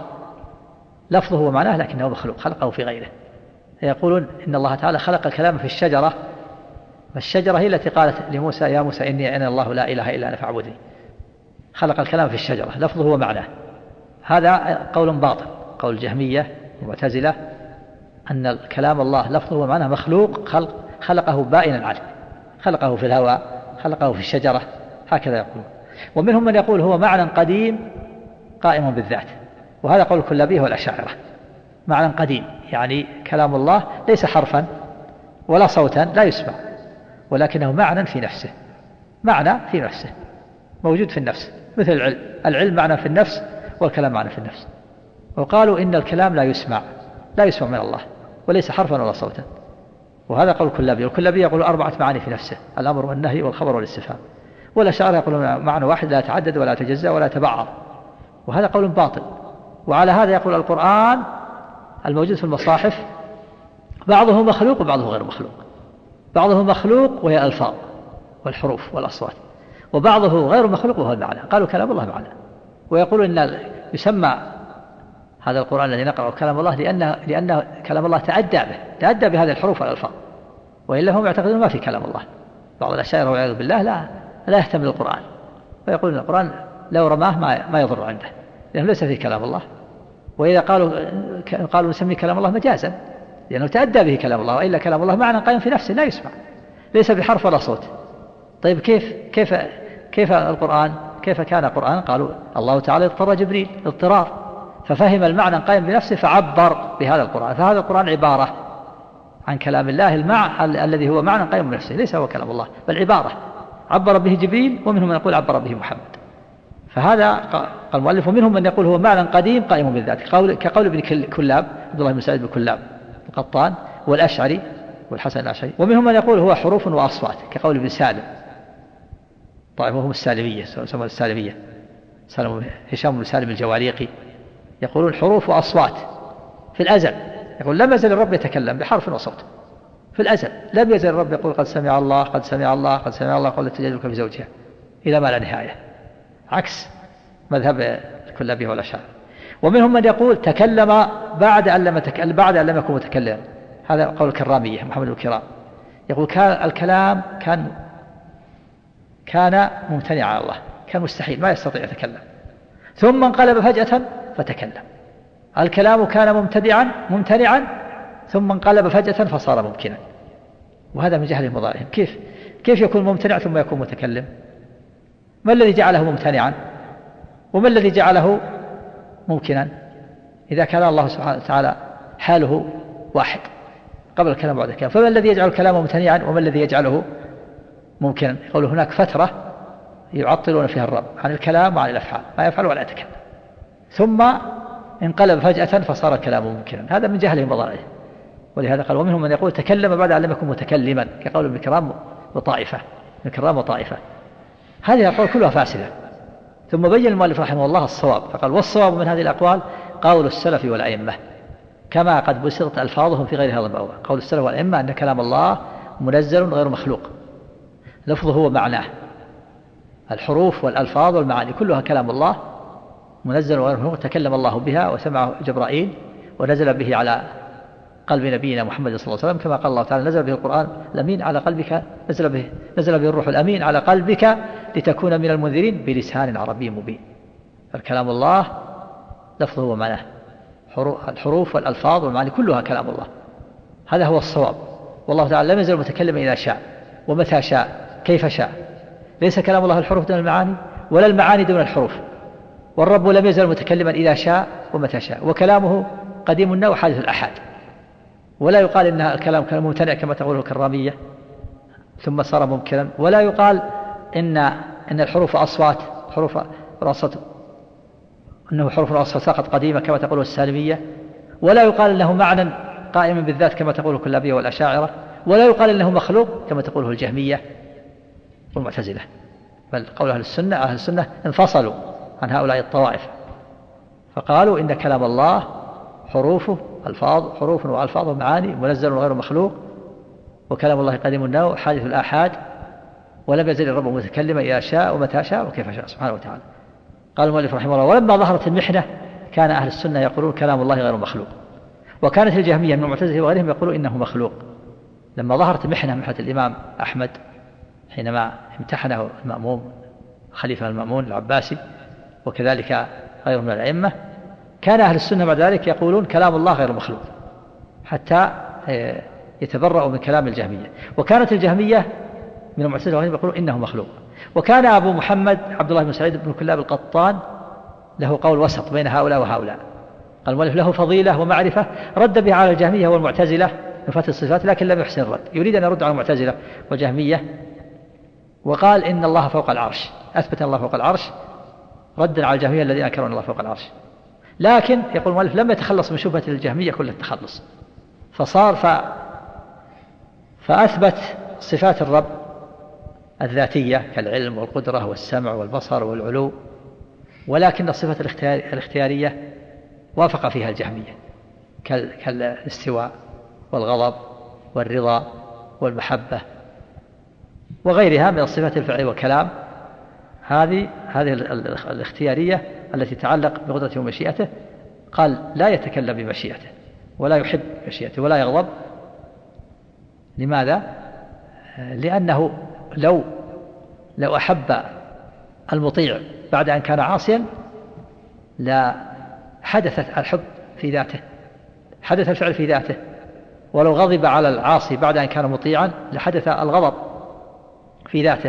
لفظه ومعناه لكنه مخلوق خلقه في غيره. يقولون إن الله تعالى خلق الكلام في الشجرة، والشجرة هي التي قالت لموسى يا موسى إني أنا الله لا إله إلا أنا فاعبدني. خلق الكلام في الشجرة لفظه ومعناه. هذا قول باطل، قول الجهمية والمعتزلة أن الكلام الله لفظه ومعناه مخلوق خلق خلقه بائنا عنه، خلقه في الهواء، خلقه في الشجرة، هكذا يقولون. ومنهم من يقول هو معنى قديم قائم بالذات، وهذا قول الكلابية والأشاعرة. معنى قديم يعني كلام الله ليس حرفا ولا صوتا لا يسمع، ولكنه معنى في نفسه، معنى في نفسه موجود في النفس، مثل العلم. العلم معنى في النفس والكلام معنى في النفس. وقالوا إن الكلام لا يسمع، لا يسمع من الله وليس حرفا ولا صوتا، وهذا قول الكلابية. والكلابية يقول أربعة معاني في نفسه: الأمر والنهي والخبر والاستفهام. والأشاعرة يقولون معنى واحد لا يتعدد ولا يتجزأ ولا يتبعض، وهذا قول باطل. وعلى هذا يقول القرآن الموجود في المصاحف بعضه مخلوق وبعضه غير مخلوق. بعضه مخلوق وهي الألفاظ والحروف والأصوات، وبعضه غير مخلوق وهو المعنى. قالوا كلام الله معنى. ويقولون إن يسمى هذا القرآن الذي نقرأه كلام الله لأن لأن كلام الله تأدى به تأدى بهذه الحروف والألفاظ، وإلا هم يعتقدون ما في كلام الله. بعض الأشاعرة والعياذ بالله لا لا يهتم بالقرآن، ويقولون القرآن لو رماه ما ما يضر عنده لأنه ليس فيه كلام الله. وإذا قالوا قالوا نسمي كلام الله مجازا لأنه تأدى به كلام الله، وإلا كلام الله معنى قائم في نفسه لا يسمع، ليس بحرف ولا صوت. طيب كيف كيف كيف القرآن كيف كان قرآن؟ قالوا الله تعالى اضطر جبريل اضطرار ففهم المعنى قائم بنفسه فعبر بهذا القرآن. فهذا القرآن عبارة عن كلام الله المعنى الذي هو معنى قائم بنفسه، ليس هو كلام الله بل عبارة عبر به جبريل، ومنهم من يقول عبر به محمد. فهذا قال المؤلف. ومنهم من يقول هو معنى قديم قائم بالذات كقول ابن كلاب عبد الله بن سعيد بن كلاب القطان والأشعري والحسن الأشعري. ومنهم من يقول هو حروف وأصوات كقول ابن سالم طائفة وهم السالمية يسمون السالمية سالم هشام بن سالم الجواليقي، يقولون حروف وأصوات في الأزل. يقول لم يزل الرب يتكلم بحرف وصوت في الأزل، لم يزل الرب يقول قد سمع الله قد سمع الله قد سمع الله قولة تجادلك في زوجها إلى ما لا نهاية، عكس مذهب الكلابية والأشاعرة. ومنهم من يقول تكلم بعد أن لم تكلم بعد أن لم يكن متكلما، هذا قول الكرامية محمد بن كرام. يقول كان الكلام كان كان ممتنعا على الله، كان مستحيل ما يستطيع يتكلم، ثم انقلب فجأة فتكلم. الكلام كان مبتدعا ممتنعا ثم انقلب فجأة فصار ممكنا، وهذا من جهل مضارهم. كيف كيف يكون ممتنع ثم يكون متكلم؟ ما الذي جعله ممتنعا وما الذي جعله ممكنا إذا كان الله سبحانه وتعالى حاله واحد قبل الكلام وبعد الكلام؟ فما الذي يجعل الكلام ممتنعا وما الذي يجعله ممكنا؟ يقول هناك فترة يعطلون فيها الرب عن الكلام وعن الأفعال، ما يفعل ولا يتكلم، ثم انقلب فجأة فصار الكلام ممكنا. هذا من جهلهم وضلالهم. ولهذا قال ومنهم من يقول تكلم بعد أن لم يكن متكلما كقول ابن كرام وطائفة ابن كرام وطائفة. هذه الأقوال كلها فاسدة. ثم بين المؤلف رحمه الله الصواب فقال والصواب من هذه الأقوال قول السلف والأئمة كما قد بسطت ألفاظهم في غير هذا الموضع. قول السلف والأئمة أن كلام الله منزل غير مخلوق، لفظه ومعناه، الحروف والألفاظ والمعاني كلها كلام الله منزل وغير مخلوق، تكلم الله بها وسمعه جبرائيل ونزل به على قلب نبينا محمد صلى الله عليه وسلم، كما قال الله تعالى نزل به القرآن الأمين على قلبك نزل به نزل به الروح الأمين على قلبك لتكون من المنذرين بلسان عربي مبين. فالكلام الله لفظه ومعناه، الحروف والألفاظ والمعاني كلها كلام الله. هذا هو الصواب. والله تعالى لم يزل متكلما إذا شاء ومتى شاء كيف شاء. ليس كلام الله الحروف دون المعاني ولا المعاني دون الحروف، والرب لم يزل متكلما إذا شاء ومتى شاء، وكلامه قديم النوع حادث الأحاد، ولا يقال إن الكلام كان ممتنع كما تقوله الكرامية ثم صار ممكنا، ولا يقال إن إن الحروف أصوات حروف رصت أنه حروف الأصوات فقط قديمة كما تقوله السالمية، ولا يقال إنه معنى قائما بالذات كما تقوله الكلابية والأشاعرة، ولا يقال إنه مخلوق كما تقوله الجهمية والمعتزلة. بل قول أهل السنة أهل السنة انفصلوا عن هؤلاء الطوائف، فقالوا إن كلام الله حروفه ألفاظ حروف وألفاظ ومعاني منزل غير مخلوق، وكلام الله قديم النوع حادث الآحاد، ولم يزل الرب متكلما إذا شاء ومتى شاء وكيف شاء سبحانه وتعالى. قال المؤلف رحمه الله: ولما ظهرت المحنة كان أهل السنة يقولون كلام الله غير مخلوق، وكانت الجهمية من المعتزلة وغيرهم يقولون إنه مخلوق. لما ظهرت محنة محنة الإمام أحمد حينما امتحنه المأموم خليفة المأمون العباسي وكذلك غيره من الأئمة، كان أهل السنة بعد ذلك يقولون كلام الله غير مخلوق حتى يتبرأوا من كلام الجهمية، وكانت الجهمية من المعتزلة وغيرهم يقولون إنه مخلوق. وكان أبو محمد عبد الله بن سعيد بن كلاب القطان له قول وسط بين هؤلاء وهؤلاء، قال المؤلف: له فضيلة ومعرفة رد بها على الجهمية والمعتزلة نفاة الصفات، لكن لم يحسن الرد، يريد أن يرد على المعتزلة والجهمية، وقال إن الله فوق العرش، أثبت الله فوق العرش ردا على الجهمية الذين أنكروا أن الله فوق العرش. لكن يقول المؤلف: لم يتخلص من شبهة الجهمية كل التخلص، فصار ف... فأثبت صفات الرب الذاتية كالعلم والقدرة والسمع والبصر والعلو، ولكن الصفة الاختيارية وافق فيها الجهمية كالاستواء والغضب والرضا والمحبة وغيرها من الصفات الفعلية والكلام. هذه هذه الاختيارية التي تتعلق بقدرته ومشيئته، قال لا يتكلم بمشيئته ولا يحب مشيئته ولا يغضب. لماذا؟ لأنه لو لو أحب المطيع بعد أن كان عاصيا لا حدثت الحب في ذاته، حدث الفعل في ذاته، ولو غضب على العاصي بعد أن كان مطيعا لحدث الغضب في ذاته.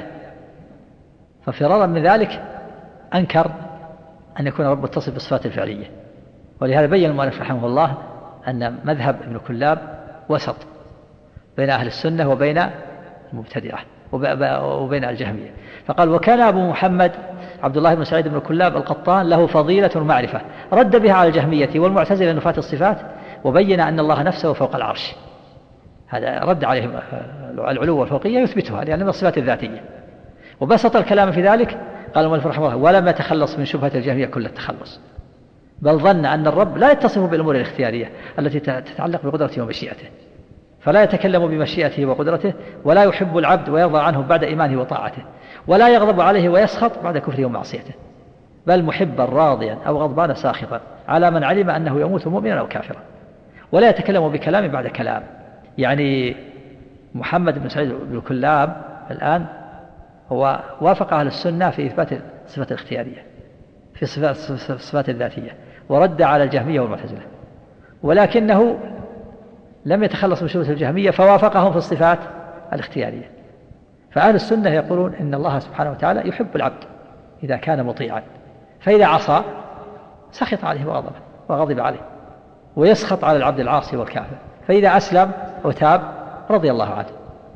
ففرارا من ذلك أنكر أن يكون الرب متصف بالصفات الفعلية، ولهذا بين المؤلف رحمه الله أن مذهب ابن كلاب وسط بين أهل السنة وبين المبتدعة وبين الجهمية، فقال: وكان أبو محمد عبد الله بن سعيد بن كلاب القطان له فضيلة ومعرفة رد بها على الجهمية والمعتزلة نفاة الصفات، وبين أن الله نفسه فوق العرش. هذا رد عليهم العلو والفوقية يثبتها لأن من الصفات الذاتية، وبسط الكلام في ذلك. قال المؤلف رحمه الله: ولم يتخلص من شبهة الجهمية كل التخلص، بل ظن أن الرب لا يتصف بالأمور الاختيارية التي تتعلق بقدرته ومشيئته، فلا يتكلم بمشيئته وقدرته، ولا يحب العبد ويرضى عنه بعد إيمانه وطاعته، ولا يغضب عليه ويسخط بعد كفره ومعصيته، بل محبا راضيا أو غضبانا ساخطا على من علم أنه يموت مؤمنا أو كافرا، ولا يتكلم بكلام بعد كلام. يعني محمد بن سعيد بن كلاب الآن هو وافق أهل السنة في إثبات الصفات الاختيارية في الصفات الذاتية، ورد على الجهمية والمعتزلة، ولكنه لم يتخلص من شبهة الجهمية فوافقهم في الصفات الاختيارية. فأهل السنة يقولون إن الله سبحانه وتعالى يحب العبد إذا كان مطيعا، فإذا عصى سخط عليه وغضب وغضب عليه، ويسخط على العبد العاصي والكافر، فإذا أسلم وتاب رضي الله عنه.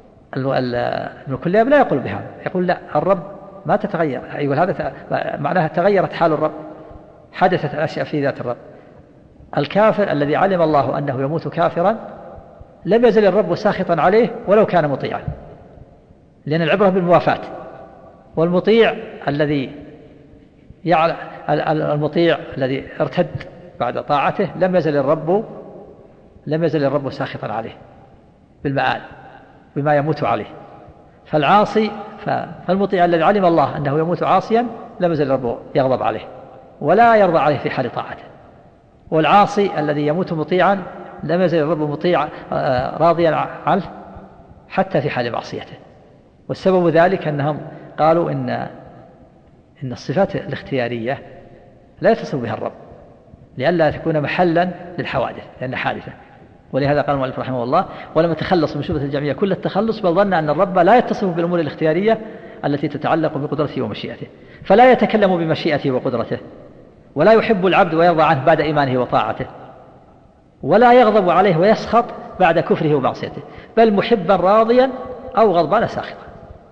ابن كلاب لا يقول بهذا، يقول لا، الرب ما تتغير، يقول هذا معناها تغيرت حال الرب، حدثت الأشياء في ذات الرب. الكافر الذي علم الله أنه يموت كافرا لم يزل الرب ساخطا عليه ولو كان مطيعا، لأن العبرة بالموافاة. والمطيع الذي يعلم المطيع الذي ارتد بعد طاعته لم يزل الرب لم يزل الرب ساخطا عليه بالمآل بما يموت عليه. فالعاصي فالمطيع الذي علم الله أنه يموت عاصيا لم يزل الرب يغضب عليه ولا يرضى عليه في حال طاعته، والعاصي الذي يموت مطيعا لم يزل الرب مطيع راضيا عنه حتى في حال معصيته. والسبب ذلك أنهم قالوا إن إن الصفات الاختيارية لا يتصف بها الرب لئلا تكون محلا للحوادث لأنها حادثة. ولهذا قال المؤلف رحمه الله: ولم يتخلص من شبهة الجهمية كل التخلص، بل ظن أن الرب لا يتصف بالأمور الاختيارية التي تتعلق بقدرته ومشيئته، فلا يتكلم بمشيئته وقدرته، ولا يحب العبد ويرضى عنه بعد إيمانه وطاعته، ولا يغضب عليه ويسخط بعد كفره ومعصيته، بل محبا راضيا أو غضبان ساخطا،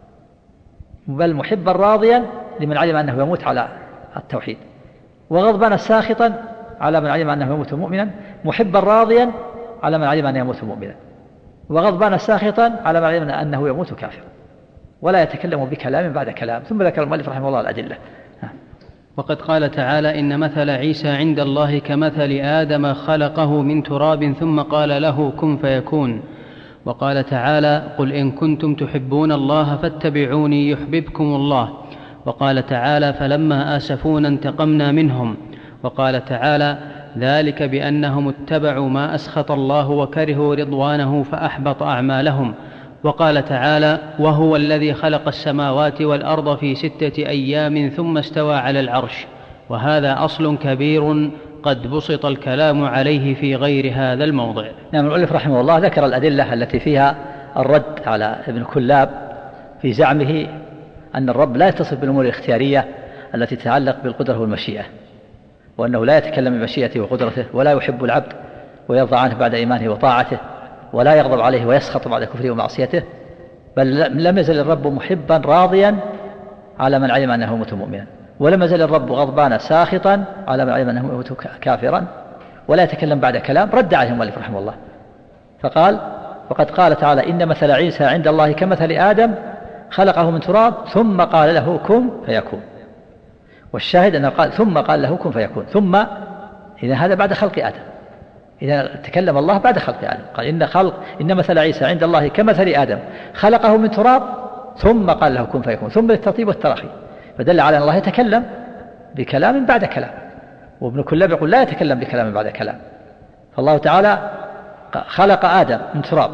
بل محبا راضيا لمن علم أنه يموت على التوحيد، وغضبان ساخطا على من علم أنه يموت مؤمنا، محبا راضيا على من علم أنه يموت مؤمنا، وغضبان ساخطا على من علم أنه يموت كافرا، ولا يتكلم بكلام بعد كلام. ثم ذكر المؤلف رحمه الله الأدلة. وقد قال تعالى: إن مثل عيسى عند الله كمثل آدم خلقه من تراب ثم قال له كن فيكون. وقال تعالى: قل إن كنتم تحبون الله فاتبعوني يحببكم الله. وقال تعالى: فلما آسفونا انتقمنا منهم. وقال تعالى: ذلك بأنهم اتبعوا ما أسخط الله وكرهوا رضوانه فأحبط أعمالهم. وقال تعالى: وهو الذي خلق السماوات والأرض في ستة أيام ثم استوى على العرش. وهذا أصل كبير قد بسط الكلام عليه في غير هذا الموضع. نعم. المؤلف رحمه الله ذكر الأدلة التي فيها الرد على ابن كلاب في زعمه أن الرب لا يتصف بالأمور الاختيارية التي تتعلق بالقدرة والمشيئة، وأنه لا يتكلم بمشيئته وقدرته، ولا يحب العبد ويرضى عنه بعد إيمانه وطاعته، ولا يغضب عليه ويسخط بعد كفره ومعصيته، بل لم يزل الرب محبا راضيا على من علم أنه يموت مؤمنا، ولم يزل الرب غضبان ساخطا على من علم أنه يموت كافرا، ولا يتكلم بعد كلام. رد عليه المؤلف رحمه الله فقال: وقد قال تعالى: إن مثل عيسى عند الله كمثل آدم خلقه من تراب ثم قال له كن فيكون. والشاهد أنه قال ثم قال له كن فيكون، ثم إذا هذا بعد خلق آدم، إذا تكلم الله بعد خلق آدم قال إن خلق إن مثل عيسى عند الله كمثل آدم خلقه من تراب ثم قال له كن فيكون، ثم للترتيب والتراخي، فدل على أن الله يتكلم بكلام بعد كلام. وابن كلاب يقول لا يتكلم بكلام بعد كلام، فالله تعالى خلق آدم من تراب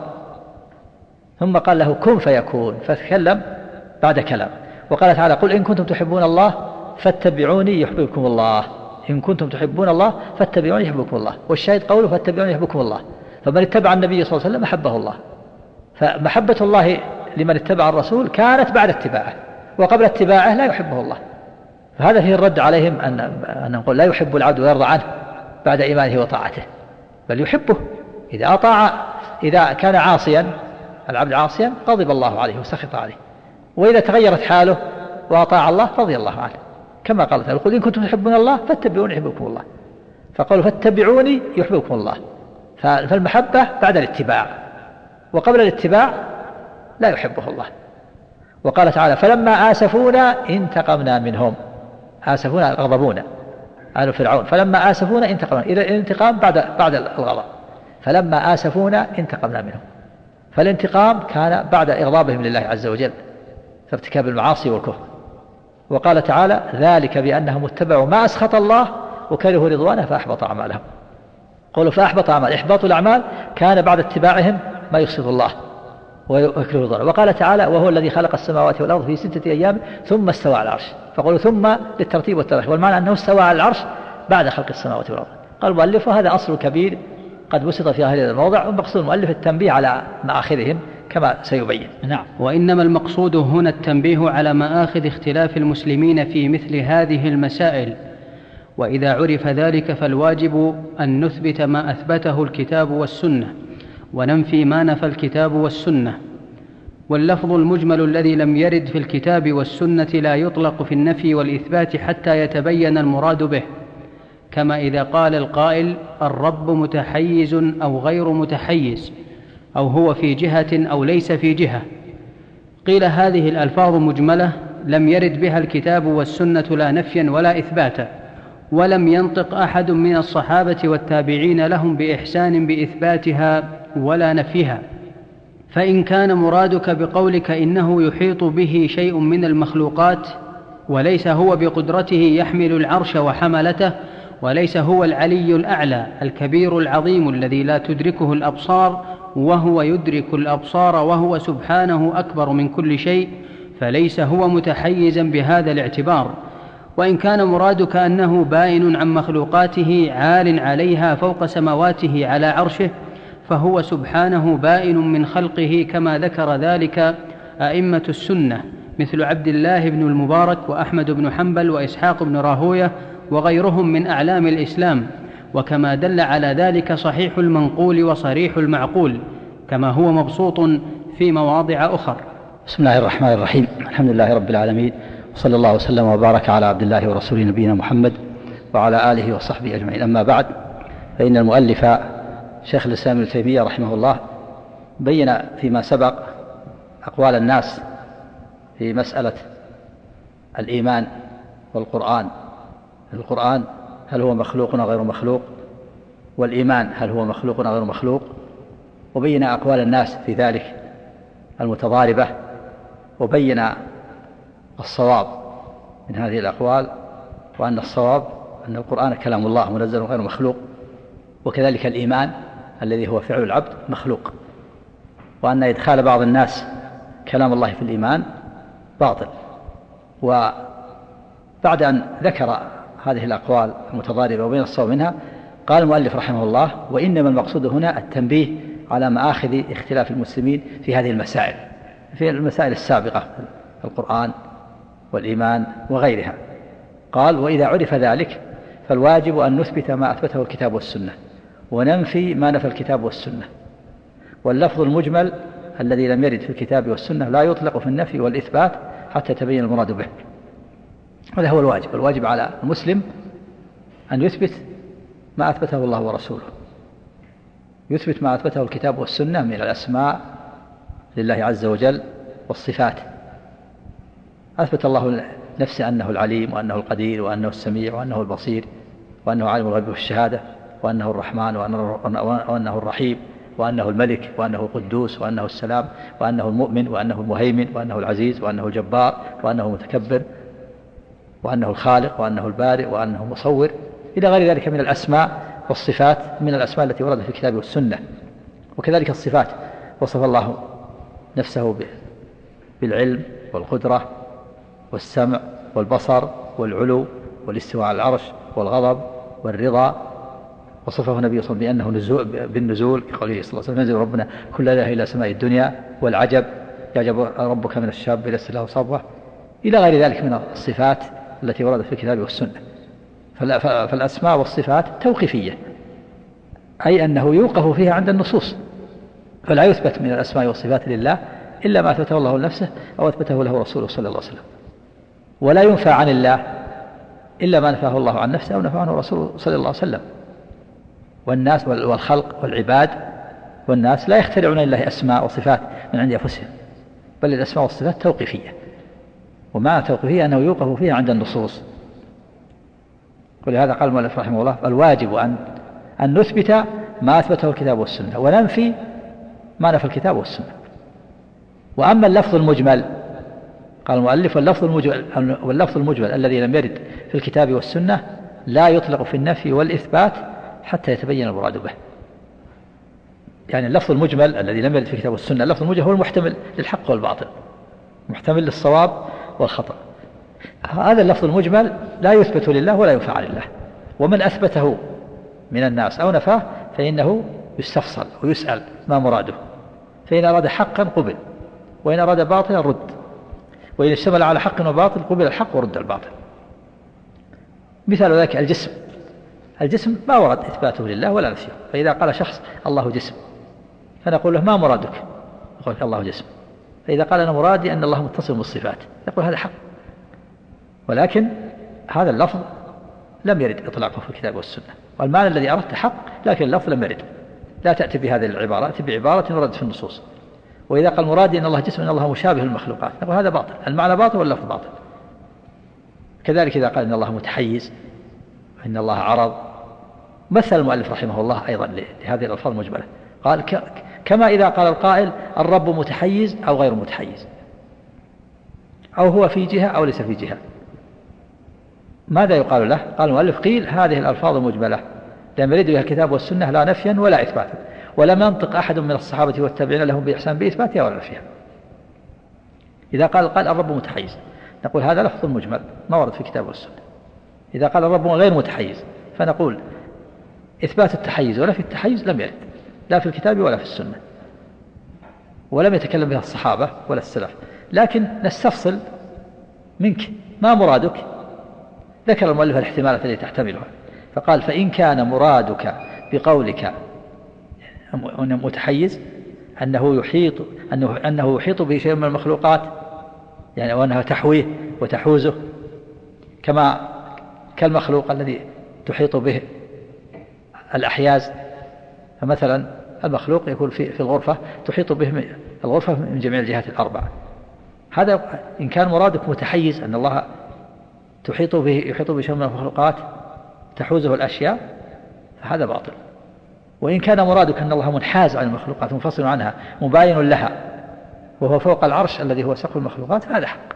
ثم قال له كن فيكون، فتكلم بعد كلام. وقال تعالى: قل إن كنتم تحبون الله فاتبعوني يحببكم الله. إن كنتم تحبون الله فاتبعوني يحببكم الله. والشاهد قوله فاتبعوني يحببكم الله، فمن اتبع النبي صلى الله عليه وسلم أحبه الله. فمحبة الله لمن اتبع الرسول كانت بعد اتباعه، وقبل اتباعه لا يحبه الله. فهذا فيه الرد عليهم أن أن نقول لا يحب العبد ويرضى عنه بعد إيمانه وطاعته، بل يحبه إذا أطاع. إذا كان عاصيا العبد عاصيا غضب الله عليه وسخط عليه، وإذا تغيرت حاله وأطاع الله رضي الله عنه، كما قال تعالى: قل إن كنتم تحبون الله فاتبعوني يحببكم الله. فقالوا فاتبعوني يحببكم الله، فالمحبة بعد الاتباع، وقبل الاتباع لا يحبه الله. وقال تعالى: فلما آسفونا انتقمنا منهم. آسفونا غضبونا آل فرعون، فلما آسفونا انتقمنا، إذا الانتقام بعد بعد الغضب، فلما آسفونا انتقمنا منهم، فالانتقام كان بعد إغضابهم لله عز وجل فارتكاب المعاصي والكفر. وقال تعالى: ذلك بأنهم اتبعوا ما أسخط الله وكرهوا رضوانه فأحبط أعمالهم. قولوا فأحبط أعمال، إحباط الأعمال كان بعد اتباعهم ما يسخط الله ويكره رضوانه. وقال تعالى: وهو الذي خلق السماوات والأرض في ستة أيام ثم استوى على العرش. فقولوا ثم للترتيب والتراخي، والمعنى أنه استوى على العرش بعد خلق السماوات والأرض. قال المؤلف: وهذا أصل كبير قد بسط في هذا الموضع، ومقصود المؤلف التنبيه على مآخذهم كما سيبين. نعم. وإنما المقصود هنا التنبيه على مآخذ اختلاف المسلمين في مثل هذه المسائل، وإذا عرف ذلك فالواجب أن نثبت ما أثبته الكتاب والسنة وننفي ما نفى الكتاب والسنة. واللفظ المجمل الذي لم يرد في الكتاب والسنة لا يطلق في النفي والإثبات حتى يتبين المراد به، كما إذا قال القائل: الرب متحيز أو غير متحيز، أو هو في جهة أو ليس في جهة. قيل هذه الألفاظ مجملة لم يرد بها الكتاب والسنة لا نفيا ولا إثباتا، ولم ينطق أحد من الصحابة والتابعين لهم بإحسان بإثباتها ولا نفيها. فإن كان مرادك بقولك إنه يحيط به شيء من المخلوقات وليس هو بقدرته يحمل العرش وحملته، وليس هو العلي الأعلى الكبير العظيم الذي لا تدركه الأبصار وهو يدرك الأبصار وهو سبحانه أكبر من كل شيء، فليس هو متحيزا بهذا الاعتبار. وإن كان مرادك أنه بائن عن مخلوقاته عال عليها فوق سماواته على عرشه، فهو سبحانه بائن من خلقه كما ذكر ذلك أئمة السنة مثل عبد الله بن المبارك وأحمد بن حنبل وإسحاق بن راهوية وغيرهم من أعلام الإسلام، وكما دل على ذلك صحيح المنقول وصريح المعقول، كما هو مبسوط في مواضع أخر. بسم الله الرحمن الرحيم. الحمد لله رب العالمين، وصلى الله وسلم وبارك على عبد الله ورسوله نبينا محمد وعلى آله وصحبه أجمعين. أما بعد، فإن المؤلف شيخ الإسلام ابن تيمية رحمه الله بين فيما سبق أقوال الناس في مسألة الإيمان والقرآن. القرآن هل هو مخلوق أو غير مخلوق، والإيمان هل هو مخلوق أو غير مخلوق، وبين أقوال الناس في ذلك المتضاربة، وبين الصواب من هذه الأقوال، وأن الصواب أن القرآن كلام الله منزل غير مخلوق، وكذلك الإيمان الذي هو فعل العبد مخلوق، وأن إدخال بعض الناس كلام الله في الإيمان باطل. وبعد أن ذكر هذه الأقوال المتضاربة وبين الصواب منها، قال المؤلف رحمه الله: وإنما المقصود هنا التنبيه على مآخذ اختلاف المسلمين في هذه المسائل، في المسائل السابقة، القرآن والإيمان وغيرها. قال: وإذا عرف ذلك فالواجب أن نثبت ما أثبته الكتاب والسنة، وننفي ما نفى الكتاب والسنة. واللفظ المجمل الذي لم يرد في الكتاب والسنة لا يطلق في النفي والإثبات حتى يتبين المراد به. هذا هو الواجب. الواجب على المسلم أن يثبت ما أثبته الله ورسوله، يثبت ما أثبته الكتاب والسنة من الأسماء لله عز وجل والصفات. أثبت الله نفسه أنه العليم، وأنه القدير، وأنه السميع، وأنه البصير، وأنه عالم الغيب والشهادة، وأنه الرحمن، وأنه الرحيم، وأنه الملك، وأنه القدوس، وأنه السلام، وأنه المؤمن، وأنه المهيمن، وأنه العزيز، وأنه الجبار، وأنه المتكبر، وأنه الخالق، وأنه البارئ، وأنه المصور، إلى غير ذلك من الأسماء والصفات، من الأسماء التي وردت في الكتاب والسنة. وكذلك الصفات، وصف الله نفسه بالعلم والقدرة والسمع والبصر والعلو والاستواء على العرش والغضب والرضا، وصفه النبي صلى الله عليه وسلم بأنه نزول بالنزول، كقوله صلى الله عليه وسلم: ينزل ربنا كل ليلة إلى سماء الدنيا، والعجب يعجب ربك من الشاب إلى السلام صبوة، إلى غير ذلك من الصفات التي وردت في الكتاب والسنة. فالأسماء والصفات توقيفية، أي أنه يوقف فيها عند النصوص، فلا يثبت من الأسماء والصفات لله إلا ما أثبته الله لنفسه أو أثبته له رسوله صلى الله عليه وسلم، ولا ينفى عن الله إلا ما نفاه الله عن نفسه أو نفاه عنه رسوله صلى الله عليه وسلم. والناس والخلق والعباد والناس لا يخترعون لله أسماء وصفات من عند أنفسهم، بل الأسماء والصفات توقيفية، وما توقيفية أنه يوقف فيها عند النصوص. ولهذا قال المؤلف رحمه الله: الواجب أن أن نثبت ما أثبته الكتاب والسنة، وننفي ما نفى الكتاب والسنة. وأما اللفظ المجمل، قال المؤلف: واللفظ المجمل, واللفظ المجمل الذي لم يرد في الكتاب والسنة لا يطلق في النفي والإثبات حتى يتبين المراد به. يعني اللفظ المجمل الذي لم يرد في الكتاب والسنة، اللفظ المجمل هو المحتمل للحق والباطل، محتمل للصواب والخطأ. هذا اللفظ المجمل لا يثبت لله ولا ينفع لله، ومن أثبته من الناس أو نفاه فإنه يستفصل ويسأل ما مراده، فإن أراد حقا قبل، وإن أراد باطلا رد، وإن اشتمل على حق وباطل قبل الحق ورد الباطل. مثال ذلك الجسم. الجسم ما ورد إثباته لله ولا نفيه، فإذا قال شخص الله جسم فنقول له: ما مرادك؟ يقول: الله جسم. فإذا قال: أنا مرادي أن الله متصل بالصفات، يقول: هذا حق، ولكن هذا اللفظ لم يرد إطلاقه في الكتاب والسنة، والمعنى الذي أردت حق، لكن اللفظ لم يرد. لا تأتي بهذه العبارة، تأتي بعبارة وردت في النصوص. وإذا قال مرادي أن الله جسم، أن الله مشابه للمخلوقات، نقول هذا باطل، المعنى باطل واللفظ باطل. كذلك إذا قال إن الله متحيز، إن الله عرض، مثل المؤلف رحمه الله أيضا لهذه الألفاظ المجملة، قال: كما إذا قال القائل الرب متحيز أو غير متحيز، أو هو في جهة أو ليس في جهة، ماذا يقال له؟ قال المؤلف: قيل هذه الألفاظ المجملة لم يرد بها الكتاب والسنة لا نفيا ولا إثباتا، ولم ينطق أحد من الصحابة والتابعين لهم بإحسان بإثباتها ولا نفيها. إذا قال قال الرب متحيز، نقول هذا لفظ مجمل ما ورد في الكتاب والسنة. إذا قال الرب غير متحيز، فنقول إثبات التحيز ولا في التحيز لم يرد لا في الكتاب ولا في السنة، ولم يتكلم بها الصحابة ولا السلف. لكن نستفصل منك ما مرادك. ذكر المؤلف الاحتمالات التي تحتملها فقال فإن كان مرادك بقولك أنه متحيز أنه يحيط أنه أنه يحيط به شيء من المخلوقات يعني وأنها تحويه وتحوزه كما كالمخلوق الذي تحيط به الأحياز. فمثلا المخلوق يكون في في الغرفة تحيط به الغرفة من جميع الجهات الأربعة. هذا إن كان مرادك متحيز أن الله تحيط به يحيط به شيء من المخلوقات تحوزه الأشياء فهذا باطل. وإن كان مرادك أن الله منحاز عن المخلوقات منفصل عنها مباين لها وهو فوق العرش الذي هو سقف المخلوقات فهذا حق.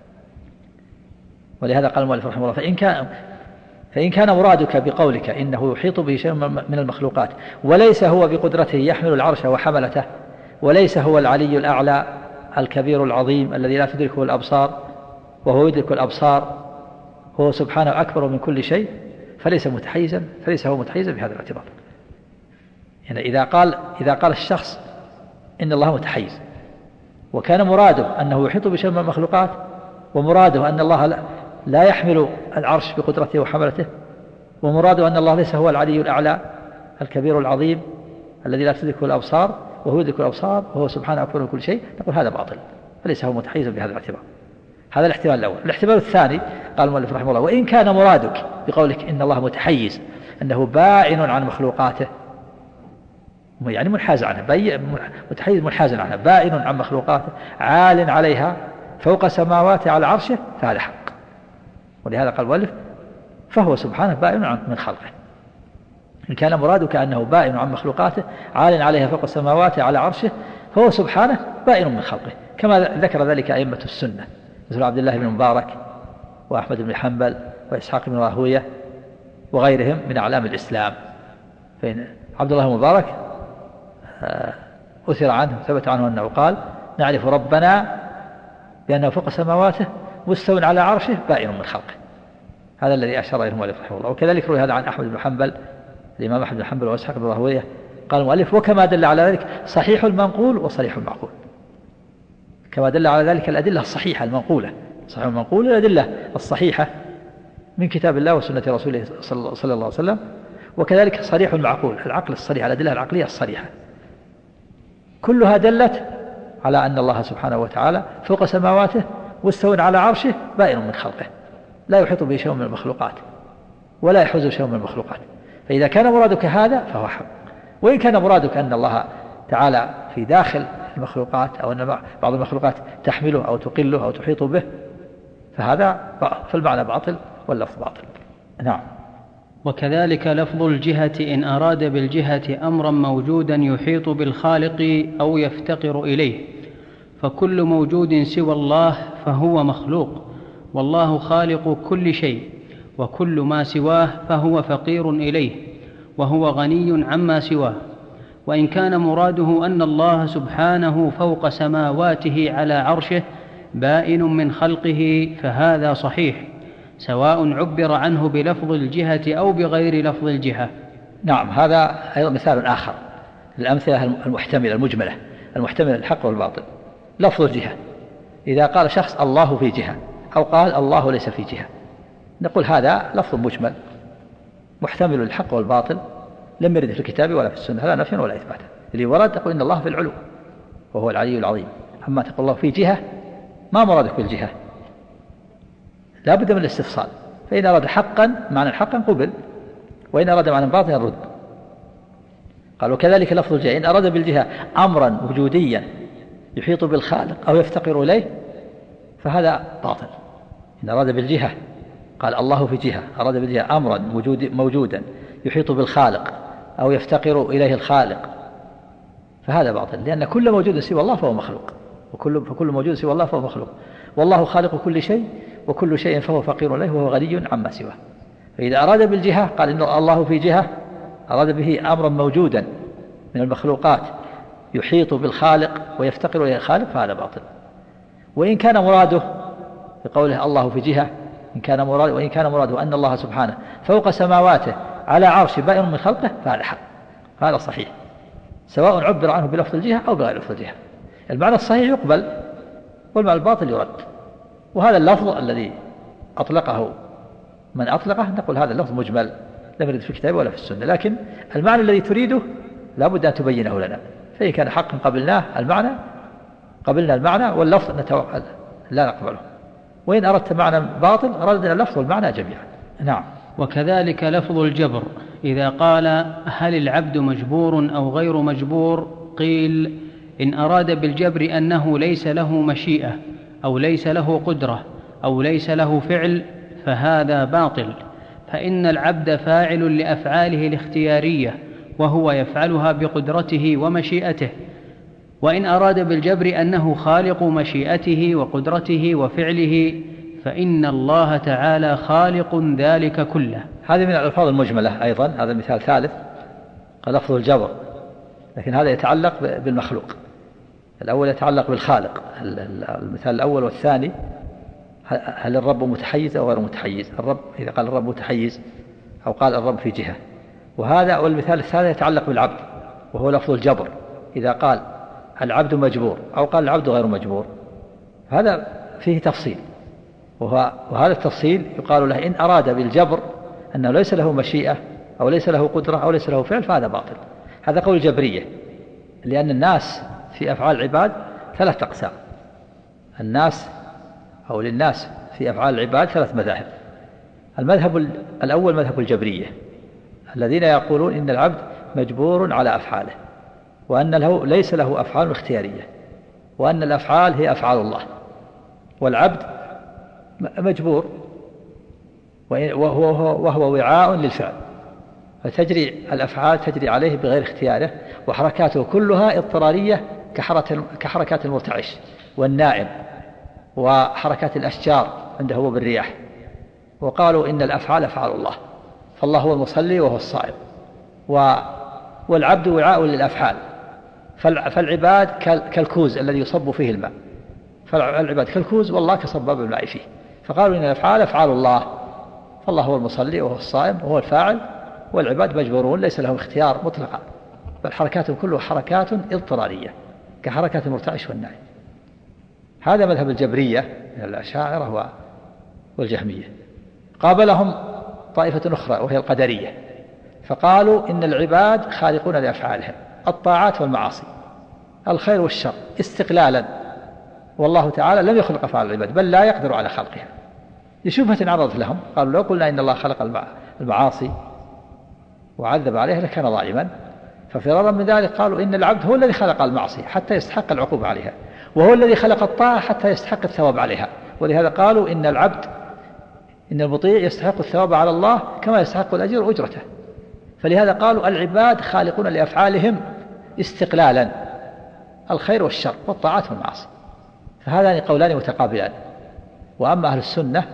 ولهذا قال المؤلف رحمه الله فإن كان فإن كان مرادك بقولك إنه يحيط به شيء من المخلوقات وليس هو بقدرته يحمل العرش وحملته وليس هو العلي الأعلى الكبير العظيم الذي لا تدركه الأبصار وهو يدرك الأبصار هو سبحانه أكبر من كل شيء فليس متحيزا فليس هو متحيزا بهذا الاعتبار. يعني إذا قال إذا قال الشخص إن الله متحيز وكان مراده أنه يحيط بشيء من المخلوقات ومراده أن الله لا يحمل العرش بقدرته وحملته ومراده أن الله ليس هو العلي الأعلى الكبير العظيم الذي لا تدركه الأبصار وهو يدرك الأبصار وهو سبحانه أكبر من كل شيء نقول هذا باطل فليس هو متحيزا بهذا الاعتبار. هذا الاحتمال الأول. الاحتمال الثاني قال المؤلف رحمه الله وإن كان مرادك بقولك إن الله متحيز أنه باعن عن مخلوقاته يعني منحاز عنها متحيز منحاز عنها بائن عن مخلوقاته عال عليها فوق سماواته على عرشه فهذا حق. ولهذا قال المؤلف فهو سبحانه بائن عن من خلقه. إن كان مرادك أنه بائن عن مخلوقاته عال عليها فوق سماواته على عرشه فهو سبحانه بائن من خلقه كما ذكر ذلك أئمة السنة مثل عبد الله بن مبارك وأحمد بن حنبل وإسحاق بن راهوية وغيرهم من أعلام الإسلام. فإن عبد الله بن مبارك أثر عنه ثبت عنه أنه قال نعرف ربنا بأنه فوق سماواته مستو على عرشه بائن من خلقه. هذا الذي أشار إليه المؤلف رحمه الله. وكذلك روي هذا عن أحمد بن حنبل الإمام أحمد بن حنبل وإسحاق بن راهوية قال المؤلف وكما دل على ذلك صحيح المنقول وصريح المعقول كما دل على ذلك الأدلة الصحيحة المنقولة صحيح المنقول الأدلة الصحيحة من كتاب الله وسنة رسوله صلى الله عليه وسلم وكذلك صريح المعقول العقل الصريح الأدلة العقلية الصريحة كلها دلت على أن الله سبحانه وتعالى فوق سماواته مستو على عرشه بائن من خلقه لا يحيط به شيء من المخلوقات ولا يحوز شيء من المخلوقات. فإذا كان مرادك هذا فهو حق. وإن كان مرادك أن الله تعالى في داخل المخلوقات أو أن بعض المخلوقات تحمله أو تقله أو تحيط به فهذا فالمعنى باطل واللفظ باطل. نعم. وكذلك لفظ الجهة إن أراد بالجهة أمرا موجودا يحيط بالخالق أو يفتقر إليه فكل موجود سوى الله فهو مخلوق والله خالق كل شيء وكل ما سواه فهو فقير إليه وهو غني عما سواه. وإن كان مراده أن الله سبحانه فوق سماواته على عرشه بائن من خلقه فهذا صحيح سواء عبر عنه بلفظ الجهة أو بغير لفظ الجهة. نعم. هذا أيضا مثال آخر للأمثلة المحتملة المجملة المحتملة الحق والباطل. لفظ الجهة إذا قال شخص الله في جهة أو قال الله ليس في جهة نقول هذا لفظ مجمل محتمل الحق والباطل لم يرد في الكتاب ولا في السنة لا نفيا ولا إثباتا. اللي ورد تقول إن الله في العلو وهو العلي العظيم. أما تقول الله في جهة ما مرادك بالجهة لا بد من الاستفصال. فإن أراد حقا معنى حقا قبل وإن أراد معنى باطلا رد. قال وكذلك لفظ الجهة إن أراد بالجهة أمرا وجوديا يحيط بالخالق أو يفتقر إليه فهذا باطل. إن أراد بالجهة قال الله في جهة أراد بالجهة أمرا موجود موجودا يحيط بالخالق أو يفتقر إليه الخالق فهذا باطل لأن كل موجود سوى الله فهو مخلوق وكل فكل موجود سوى الله فهو مخلوق والله خالق كل شيء وكل شيء فهو فقير إليه وهو غني عما سواه. فإذا أراد بالجهة قال إن الله في جهة أراد به أمرا موجودا من المخلوقات يحيط بالخالق ويفتقر إلى الخالق فهذا باطل. وإن كان مراده بقوله الله في جهة إن كان مراده وإن كان مراده أن الله سبحانه فوق سماواته على عرش بائن من خلقه فهذا حق هذا صحيح سواء عبر عنه بلفظ الجهة أو بغير لفظ الجهة. المعنى الصحيح يقبل والمعنى الباطل يرد. وهذا اللفظ الذي أطلقه من أطلقه نقول هذا اللفظ مجمل لم يرد في الكتاب ولا في السنة، لكن المعنى الذي تريده لا بد أن تبينه لنا، فإن كان حقا قبلناه المعنى قبلنا المعنى واللفظ نتوقع لا نقبله، وإن أردت معنى باطل ردنا اللفظ والمعنى جميعا. نعم. وكذلك لفظ الجبر إذا قال هل العبد مجبور أو غير مجبور، قيل إن أراد بالجبر أنه ليس له مشيئة أو ليس له قدرة أو ليس له فعل فهذا باطل، فإن العبد فاعل لأفعاله الاختيارية وهو يفعلها بقدرته ومشيئته. وإن أراد بالجبر أنه خالق مشيئته وقدرته وفعله فإن الله تعالى خالق ذلك كله. هذه من الألفاظ المجملة أيضا، هذا مثال ثالث لفظ الجبر، لكن هذا يتعلق بالمخلوق. الأول يتعلق بالخالق، المثال الأول والثاني هل الرب متحيز أو غير متحيز. الرب إذا قال الرب متحيز أو قال الرب في جهة. وهذا والمثال الثالث يتعلق بالعبد وهو لفظ الجبر إذا قال العبد مجبور أو قال العبد غير مجبور، هذا فيه تفصيل، وهذا التفصيل يقال له إن أراد بالجبر أنه ليس له مشيئة أو ليس له قدرة أو ليس له فعل فهذا باطل. هذا قول الجبرية، لأن الناس في أفعال العباد ثلاث أقسام. الناس أو للناس في أفعال العباد ثلاث مذاهب. المذهب الأول مذهب الجبرية الذين يقولون إن العبد مجبور على أفعاله، وأن له ليس له أفعال اختيارية، وأن الأفعال هي أفعال الله، والعبد مجبور وهو, وهو وعاء للفعل، فتجري الأفعال تجري عليه بغير اختياره، وحركاته كلها اضطرارية كحركات المرتعش والنائم وحركات الأشجار عنده هو بالرياح. وقالوا إن الأفعال أفعال الله، فالله هو المصلي وهو الصائم، والعبد وعاء للأفعال، فالعباد كالكوز الذي يصب فيه الماء، فالعباد كالكوز والله كصباب الماء فيه. فقالوا إن الأفعال أفعال الله، فالله هو المصلي وهو الصائم وهو الفاعل، والعباد مجبورون ليس لهم اختيار مطلقا، بل حركاتهم كلها حركات اضطرارية كحركات المرتعش والنائم. هذا مذهب الجبرية من الأشاعرة والجهمية. قابلهم طائفة أخرى وهي القدرية، فقالوا إن العباد خالقون لأفعالهم الطاعات والمعاصي الخير والشر استقلالا، والله تعالى لم يخلق أفعال العباد بل لا يقدر على خلقها. لشبهة عرضت لهم قالوا لو قلنا إن الله خلق المعاصي وعذب عليها لكان ظالما، ففرارا من ذلك قالوا إن العبد هو الذي خلق المعصية حتى يستحق العقوبة عليها، وهو الذي خلق الطاعة حتى يستحق الثواب عليها. ولهذا قالوا إن العبد إن المطيع يستحق الثواب على الله كما يستحق الأجر أجرته. فلهذا قالوا العباد خالقون لأفعالهم استقلالا الخير والشر والطاعات والمعاصي. فهذان قولان متقابلان. وأما أهل السنة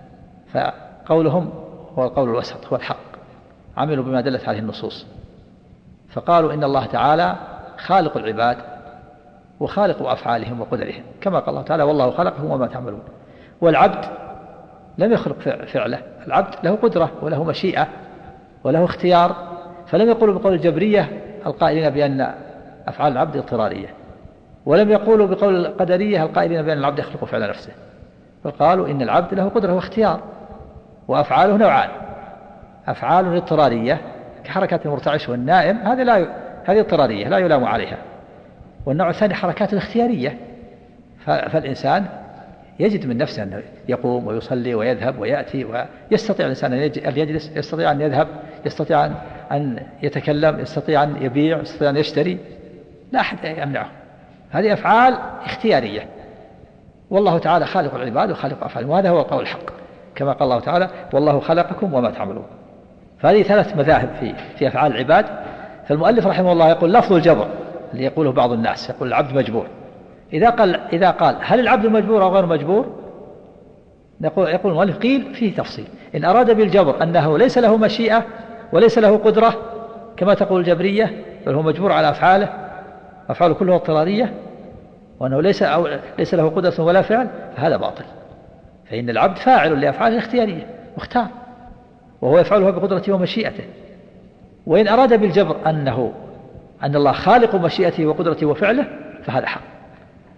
فقولهم هو القول الوسط هو الحق، عملوا بما دلت عليه النصوص، فقالوا إن الله تعالى خالق العباد وخالق أفعالهم وقدرهم، كما قال الله تعالى والله خلقهم وما تعملون. والعبد لم يخلق فعله، العبد له قدرة وله مشيئة وله اختيار، فلم يقولوا بقول الجبرية القائلين بأن أفعال العبد اضطرارية، ولم يقولوا بقول القدرية القائلين بأن العبد يخلق فعل نفسه، فقالوا إن العبد له قدرة واختيار، وأفعاله نوعان: أفعال اضطرارية كحركات المرتعش والنائم، هذه لا ي... هذه اضطرارية لا يلام عليها. والنوع الثاني حركات اختيارية، ف... فالإنسان يجد من نفسه أنه يقوم ويصلي ويذهب ويأتي، ويستطيع الإنسان أن يجلس، يستطيع أن يذهب، يستطيع أن يتكلم، يستطيع أن يبيع، يستطيع أن يشتري، لا أحد يمنعه. هذه أفعال اختيارية، والله تعالى خالق العباد وخالق أفعالهم، وهذا هو القول الحق كما قال الله تعالى والله خلقكم وما تعملون. فهذه ثلاث مذاهب في في أفعال العباد. فالمؤلف رحمه الله يقول لفظ الجبر اللي يقوله بعض الناس، يقول العبد مجبور، إذا قال إذا قال هل العبد مجبور أو غير مجبور، يقول يقول المؤلف قيل فيه تفصيل. إن أراد بالجبر أنه ليس له مشيئة وليس له قدرة كما تقول الجبرية، بل هو مجبور على أفعاله، أفعاله كلها اضطرارية، وأنه ليس أو ليس له قدرة ولا فعل، فهذا باطل. فإن العبد فاعل لأفعاله اختيارية مختار، وهو يفعلها بقدرته ومشيئته. وإن أراد بالجبر أنه أن الله خالق مشيئته وقدرته وفعله فهذا حق،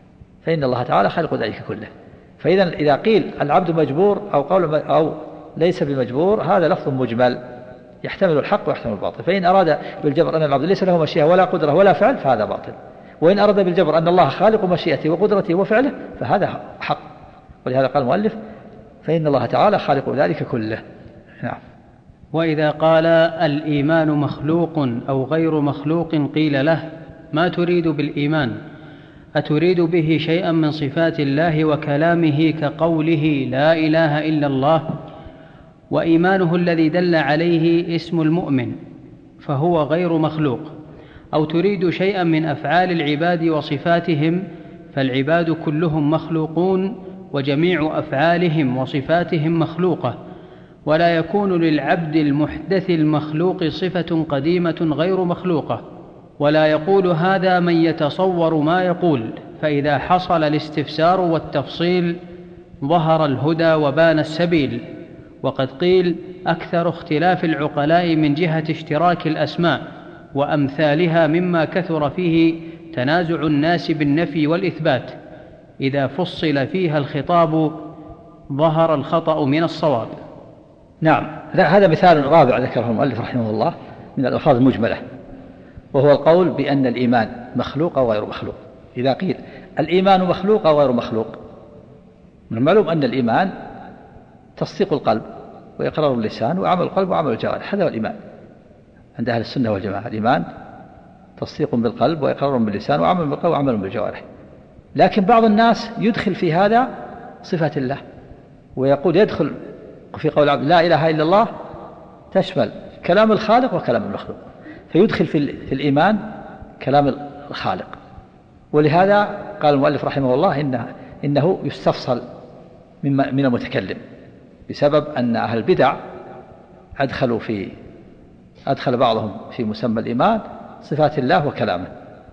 فإن الله تعالى خالق ذلك كله. فإذا إذا قيل العبد مجبور أو قول أو ليس بمجبور هذا لفظ مجمل يحتمل الحق ويحتمل الباطل. فإن أراد بالجبر أن العبد ليس له مشيئة ولا قدرة ولا فعل فهذا باطل، وإن أراد بالجبر أن الله خالق مشيئته وقدرته وفعله فهذا حق. ولهذا قال المؤلف فإن الله تعالى خالق ذلك كله. نعم. وإذا قال الإيمان مخلوق أو غير مخلوق قيل له ما تريد بالإيمان؟ أتريد به شيئا من صفات الله وكلامه كقوله لا إله إلا الله وإيمانه الذي دل عليه اسم المؤمن فهو غير مخلوق، أو تريد شيئا من أفعال العباد وصفاتهم فالعباد كلهم مخلوقون وجميع أفعالهم وصفاتهم مخلوقة، ولا يكون للعبد المحدث المخلوق صفة قديمة غير مخلوقة. ولا يقول هذا من يتصور ما يقول، فإذا حصل الاستفسار والتفصيل ظهر الهدى وبان السبيل. وقد قيل أكثر اختلاف العقلاء من جهة اشتراك الأسماء وأمثالها مما كثر فيه تنازع الناس بالنفي والإثبات، إذا فصل فيها الخطاب ظهر الخطأ من الصواب. نعم. لا، هذا مثال رابع ذكره المؤلف رحمه الله من الألفاظ المجملة، وهو القول بأن الإيمان مخلوق أو غير مخلوق. إذا قيل الإيمان مخلوق أو غير مخلوق، من المعلوم أن الإيمان تصديق القلب وإقرار اللسان وعمل القلب وعمل الجوارح، هذا هو الإيمان عند أهل السنة والجماعة. الإيمان تصديق بالقلب وإقرار باللسان وعمل بالقلب وعمل بالجوارح. لكن بعض الناس يدخل في هذا صفة الله، ويقول يدخل في قول العبد لا إله إلا الله تشمل كلام الخالق وكلام المخلوق، فيدخل في الإيمان كلام الخالق. ولهذا قال المؤلف رحمه الله إنه, إنه يستفصل من المتكلم، بسبب أن أهل البدع أدخلوا في أدخل بعضهم في مسمى الإيمان صفات الله وكلامه،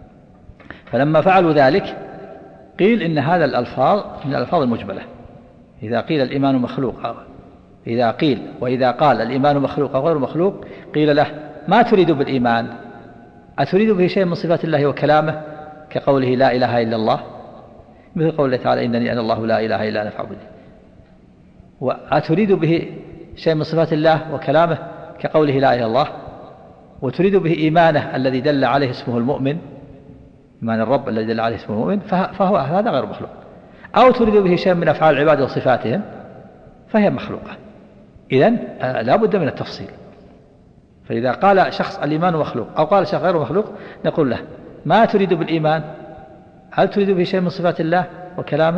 فلما فعلوا ذلك قيل إن هذا الألفاظ من الألفاظ المجملة. إذا قيل الإيمان مخلوق إذا قيل وإذا قال الإيمان مخلوق أو غير مخلوق قيل له ما تريد بالإيمان؟ أتريد به شيء من صفات الله وكلامه كقوله لا إله إلا الله، مثل قوله تعالى إنني أنا الله لا إله إلا أنا فاعبدني. وأتريد به شيء من صفات الله وكلامه كقوله لا إله إلا الله، وتريد به إيمانه الذي دل عليه اسمه المؤمن، إيمان الرب الذي دل عليه اسمه المؤمن، فهو هذا غير مخلوق. أو تريد به شيء من أفعال العباد وصفاتهم فهي مخلوقة. إذن لا بد من التفصيل. فإذا قال شخص الإيمان مخلوق أو قال شخص غير مخلوق نقول له ما تريد بالإيمان؟ هل تريد به شيء من صفات الله وكلامه؟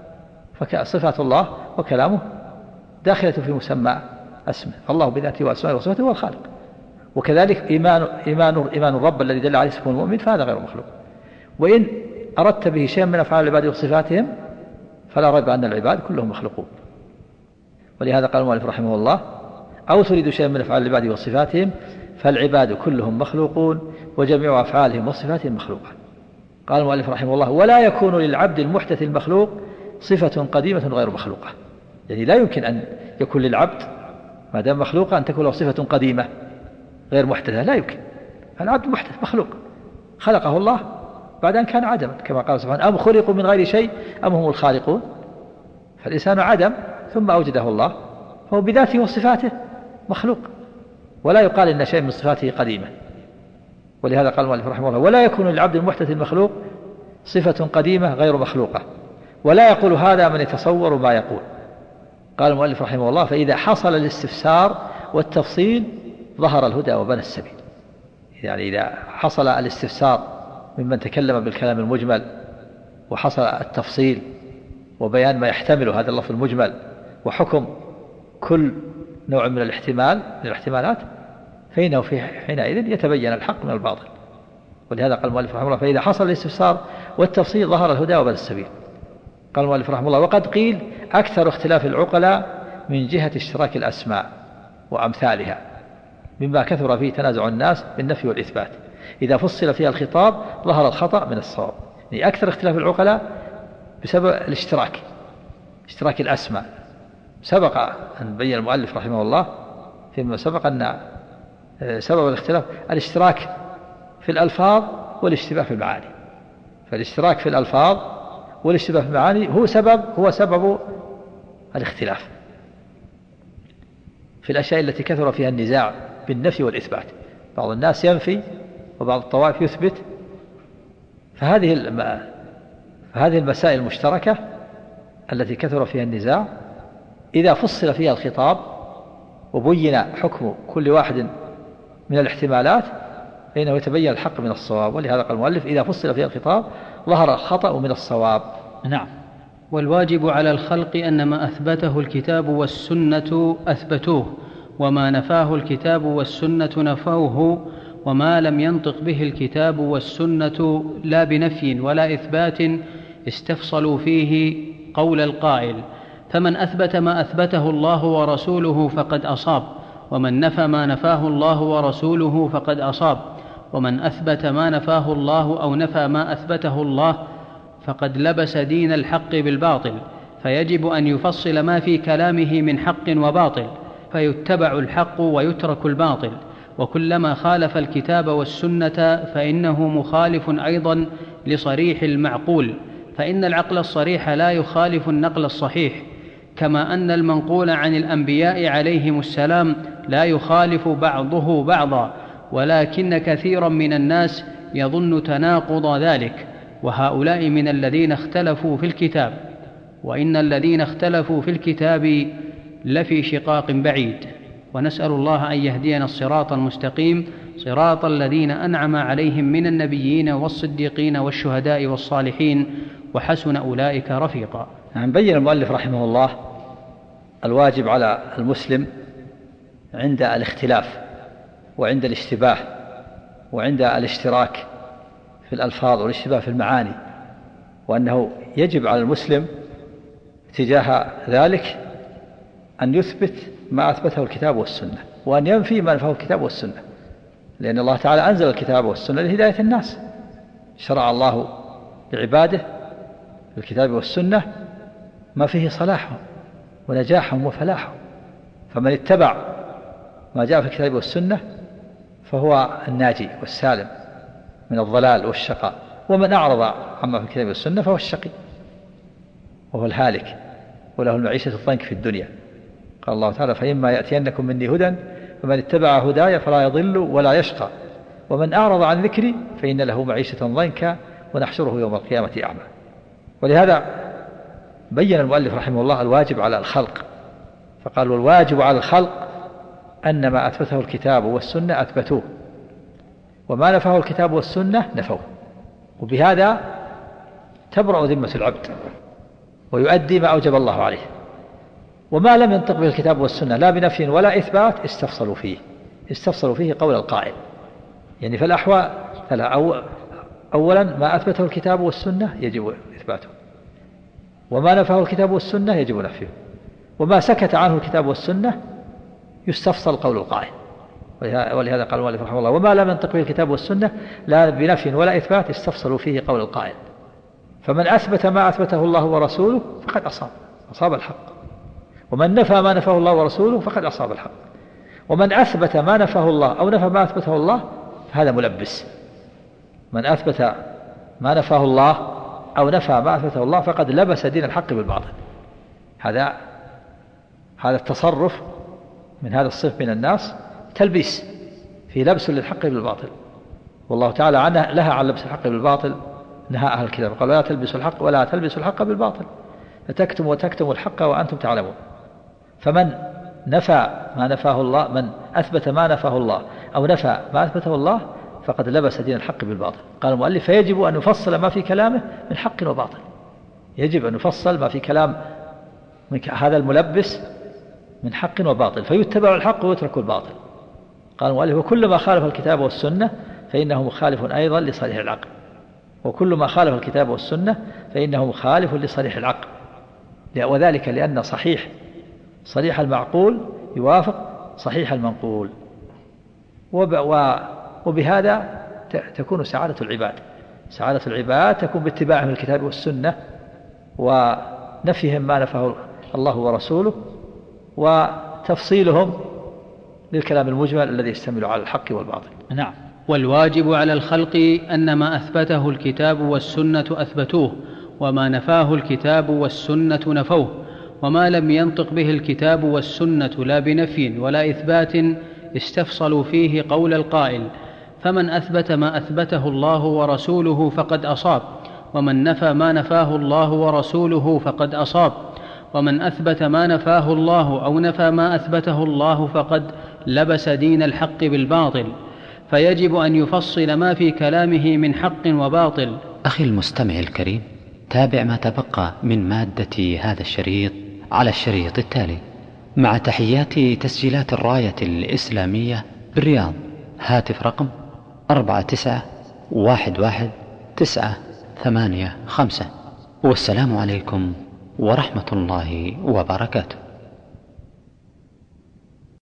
فصفات الله وكلامه داخلة في مسمى اسمه، الله بذاته وأسمائه وصفاته هو الخالق. وكذلك إيمان إيمان إيمان الرب الذي دل عليه اسمه المؤمن فهذا غير مخلوق. وإن أردت به شيء من أفعال العباد وصفاتهم فلا ريب أن العباد كلهم مخلوقون. ولهذا قال المؤلف رحمه الله أو تريد شيئا من أفعال العباد وصفاتهم فالعباد كلهم مخلوقون وجميع أفعالهم وصفاتهم مخلوقة. قال المؤلف رحمه الله ولا يكون للعبد المحدث المخلوق صفة قديمة غير مخلوقة، يعني لا يمكن أن يكون للعبد ما دام مخلوقا أن تكون له صفة قديمة غير محدثة، لا يمكن. العبد محدث مخلوق خلقه الله بعد أن كان عدما، كما قال سبحانه أم خلقوا من غير شيء أم هم الخالقون. فالإنسان عدم ثم أوجده الله، فهو بذاته وصفاته مخلوق، ولا يقال إن شيء من صفاته قديمة. ولهذا قال المؤلف رحمه الله ولا يكون للعبد المحدث المخلوق صفة قديمة غير مخلوقة، ولا يقول هذا من يتصور ما يقول. قال المؤلف رحمه الله فإذا حصل الاستفسار والتفصيل ظهر الهدى وبان السبيل. يعني إذا حصل الاستفسار ممن تكلم بالكلام المجمل وحصل التفصيل وبيان ما يحتمل هذا اللفظ المجمل وحكم كل نوع من الاحتمال من الاحتمالات فإنه في حينئذ يتبين الحق من الباطل. ولهذا قال المؤلف رحمه الله فإذا حصل الاستفسار والتفصيل ظهر الهدى وبان السبيل. قال المؤلف رحمه الله وقد قيل أكثر اختلاف العقلاء من جهة اشتراك الأسماء وأمثالها مما كثر فيه تنازع الناس بالنفي والإثبات، إذا فصل فيها الخطاب ظهر الخطأ من الصواب. يعني أكثر اختلاف العقلاء بسبب الاشتراك اشتراك الأسماء. سبق أن بين المؤلف رحمه الله فيما سبق أن سبب الاختلاف الاشتراك في الألفاظ والاشتباه في المعاني. فالاشتراك في الألفاظ والاشتباه في المعاني هو سبب هو سبب الاختلاف في الأشياء التي كثر فيها النزاع بالنفي والإثبات. بعض الناس ينفي وبعض الطوائف يثبت. فهذه الم... فهذه المسائل المشتركة التي كثر فيها النزاع إذا فصل فيها الخطاب وبين حكم كل واحد من الاحتمالات فإنه يتبين الحق من الصواب. ولهذا قال المؤلف إذا فصل فيها الخطاب ظهر الخطأ من الصواب. نعم. والواجب على الخلق أن ما أثبته الكتاب والسنة أثبتوه، وما نفاه الكتاب والسنة نفوه، وما لم ينطق به الكتاب والسنة لا بنفي ولا إثبات استفصلوا فيه قول القائل. فمن أثبت ما أثبته الله ورسوله فقد أصاب، ومن نفى ما نفاه الله ورسوله فقد أصاب، ومن أثبت ما نفاه الله أو نفى ما أثبته الله فقد لبس دين الحق بالباطل. فيجب أن يفصل ما في كلامه من حق وباطل، فيتبع الحق ويترك الباطل. وكلما خالف الكتاب والسنة فإنه مخالف أيضا لصريح المعقول، فإن العقل الصريح لا يخالف النقل الصحيح، كما أن المنقول عن الأنبياء عليهم السلام لا يخالف بعضه بعضا، ولكن كثيرا من الناس يظن تناقض ذلك، وهؤلاء من الذين اختلفوا في الكتاب، وإن الذين اختلفوا في الكتاب لفي شقاق بعيد. ونسأل الله أن يهدينا الصراط المستقيم، صراط الذين أنعم عليهم من النبيين والصديقين والشهداء والصالحين، وحسن أولئك رفيقا. نعم. بين المؤلف رحمه الله الواجب على المسلم عند الاختلاف وعند الاشتباه وعند الاشتراك في الألفاظ والاشتباه في المعاني، وأنه يجب على المسلم تجاه ذلك أن يثبت ما أثبته الكتاب والسنة، وأن ينفي ما نفاه الكتاب والسنة، لأن الله تعالى أنزل الكتاب والسنة لهداية الناس. شرع الله لعباده في الكتاب والسنة ما فيه صلاحهم ونجاحهم وفلاحهم، فمن اتبع ما جاء في الكتاب والسنة فهو الناجي والسالم من الضلال والشقاء، ومن أعرض عما في الكتاب والسنة فهو الشقي وهو الهالك وله المعيشة الضنك في الدنيا. قال الله تعالى: فإما يأتينكم مني هدى فمن اتبع هداي فلا يضل ولا يشقى ومن أعرض عن ذكري فإن له معيشة ضنكا ونحشره يوم القيامة أعمى. ولهذا بين المؤلف رحمه الله الواجب على الخلق، فقال: والواجب على الخلق أن ما أثبته الكتاب والسنة أثبتوه، وما نفاه الكتاب والسنة نفوه. وبهذا تبرأ ذمة العبد ويؤدي ما أوجب الله عليه. وما لم ينطق به الكتاب والسنة لا بنفي ولا إثبات استفصلوا فيه استفصلوا فيه قول القائل. يعني في الأحوال أولا ما أثبته الكتاب والسنة يجب إثباته، وما نفاه الكتاب والسنة يجب نفيه، وما سكت عنه الكتاب والسنة يستفصل قول القائل. ولهذا قال المؤلف رحمه الله: وما لم ينطق به الكتاب والسنة لا بنفي ولا إثبات استفصلوا فيه قول القائل. فمن أثبت ما أثبته الله ورسوله فقد أصاب أصاب الحق، ومن نفى ما نفاه الله ورسوله فقد أصاب الحق، ومن أثبت ما نفاه الله أو نفى ما أثبته الله فهذا ملبس. من أثبت ما نفاه الله أو نفى ما أثبته الله فقد لبس دين الحق بالباطل. هذا هذا التصرف من هذا الصنف من الناس تلبيس في لبس للحق بالباطل، والله تعالى عنه لها عن لبس الحق بالباطل نهى أهل الكتاب، قال: لا تلبسوا الحق ولا تلبسوا الحق بالباطل فتكتموا وتكتموا الحق وأنتم تعلمون. فمن نفى ما نفاه الله، من أثبت ما نفاه الله أو نفى ما أثبته الله فقد لبس دين الحق بالباطل. قال المؤلف: فيجب أن نفصل ما في كلامه من حق وباطل. يجب أن نفصل ما في كلام من هذا الملبس من حق وباطل، فيتبع الحق ويترك الباطل. قال المؤلف: وكل ما خالف الكتاب والسنة فإنه مخالف أيضا لصريح العقل، وكل ما خالف الكتاب والسنة فإنه مخالف لصريح العقل، وذلك لأن صحيح صريح المعقول يوافق صحيح المنقول، وبهذا تكون سعادة العباد. سعادة العباد تكون باتباعهم الكتاب والسنة ونفيهم ما نفاه الله ورسوله، وتفصيلهم للكلام المجمل الذي يشتمل على الحق والباطل. نعم. والواجب على الخلق أن ما أثبته الكتاب والسنة أثبتوه، وما نفاه الكتاب والسنة نفوه، وما لم ينطق به الكتاب والسنة لا بنفي ولا إثبات استفصلوا فيه قول القائل. فمن أثبت ما أثبته الله ورسوله فقد أصاب، ومن نفى ما نفاه الله ورسوله فقد أصاب، ومن أثبت ما نفاه الله أو نفى ما أثبته الله فقد لبس دين الحق بالباطل، فيجب أن يفصل ما في كلامه من حق وباطل. أخي المستمع الكريم، تابع ما تبقى من مادة هذا الشريط على الشريط التالي، مع تحيات تسجيلات الراية الإسلامية بالرياض. هاتف رقم أربعة تسعة واحد واحد تسعة ثمانية خمسة. والسلام عليكم ورحمة الله وبركاته.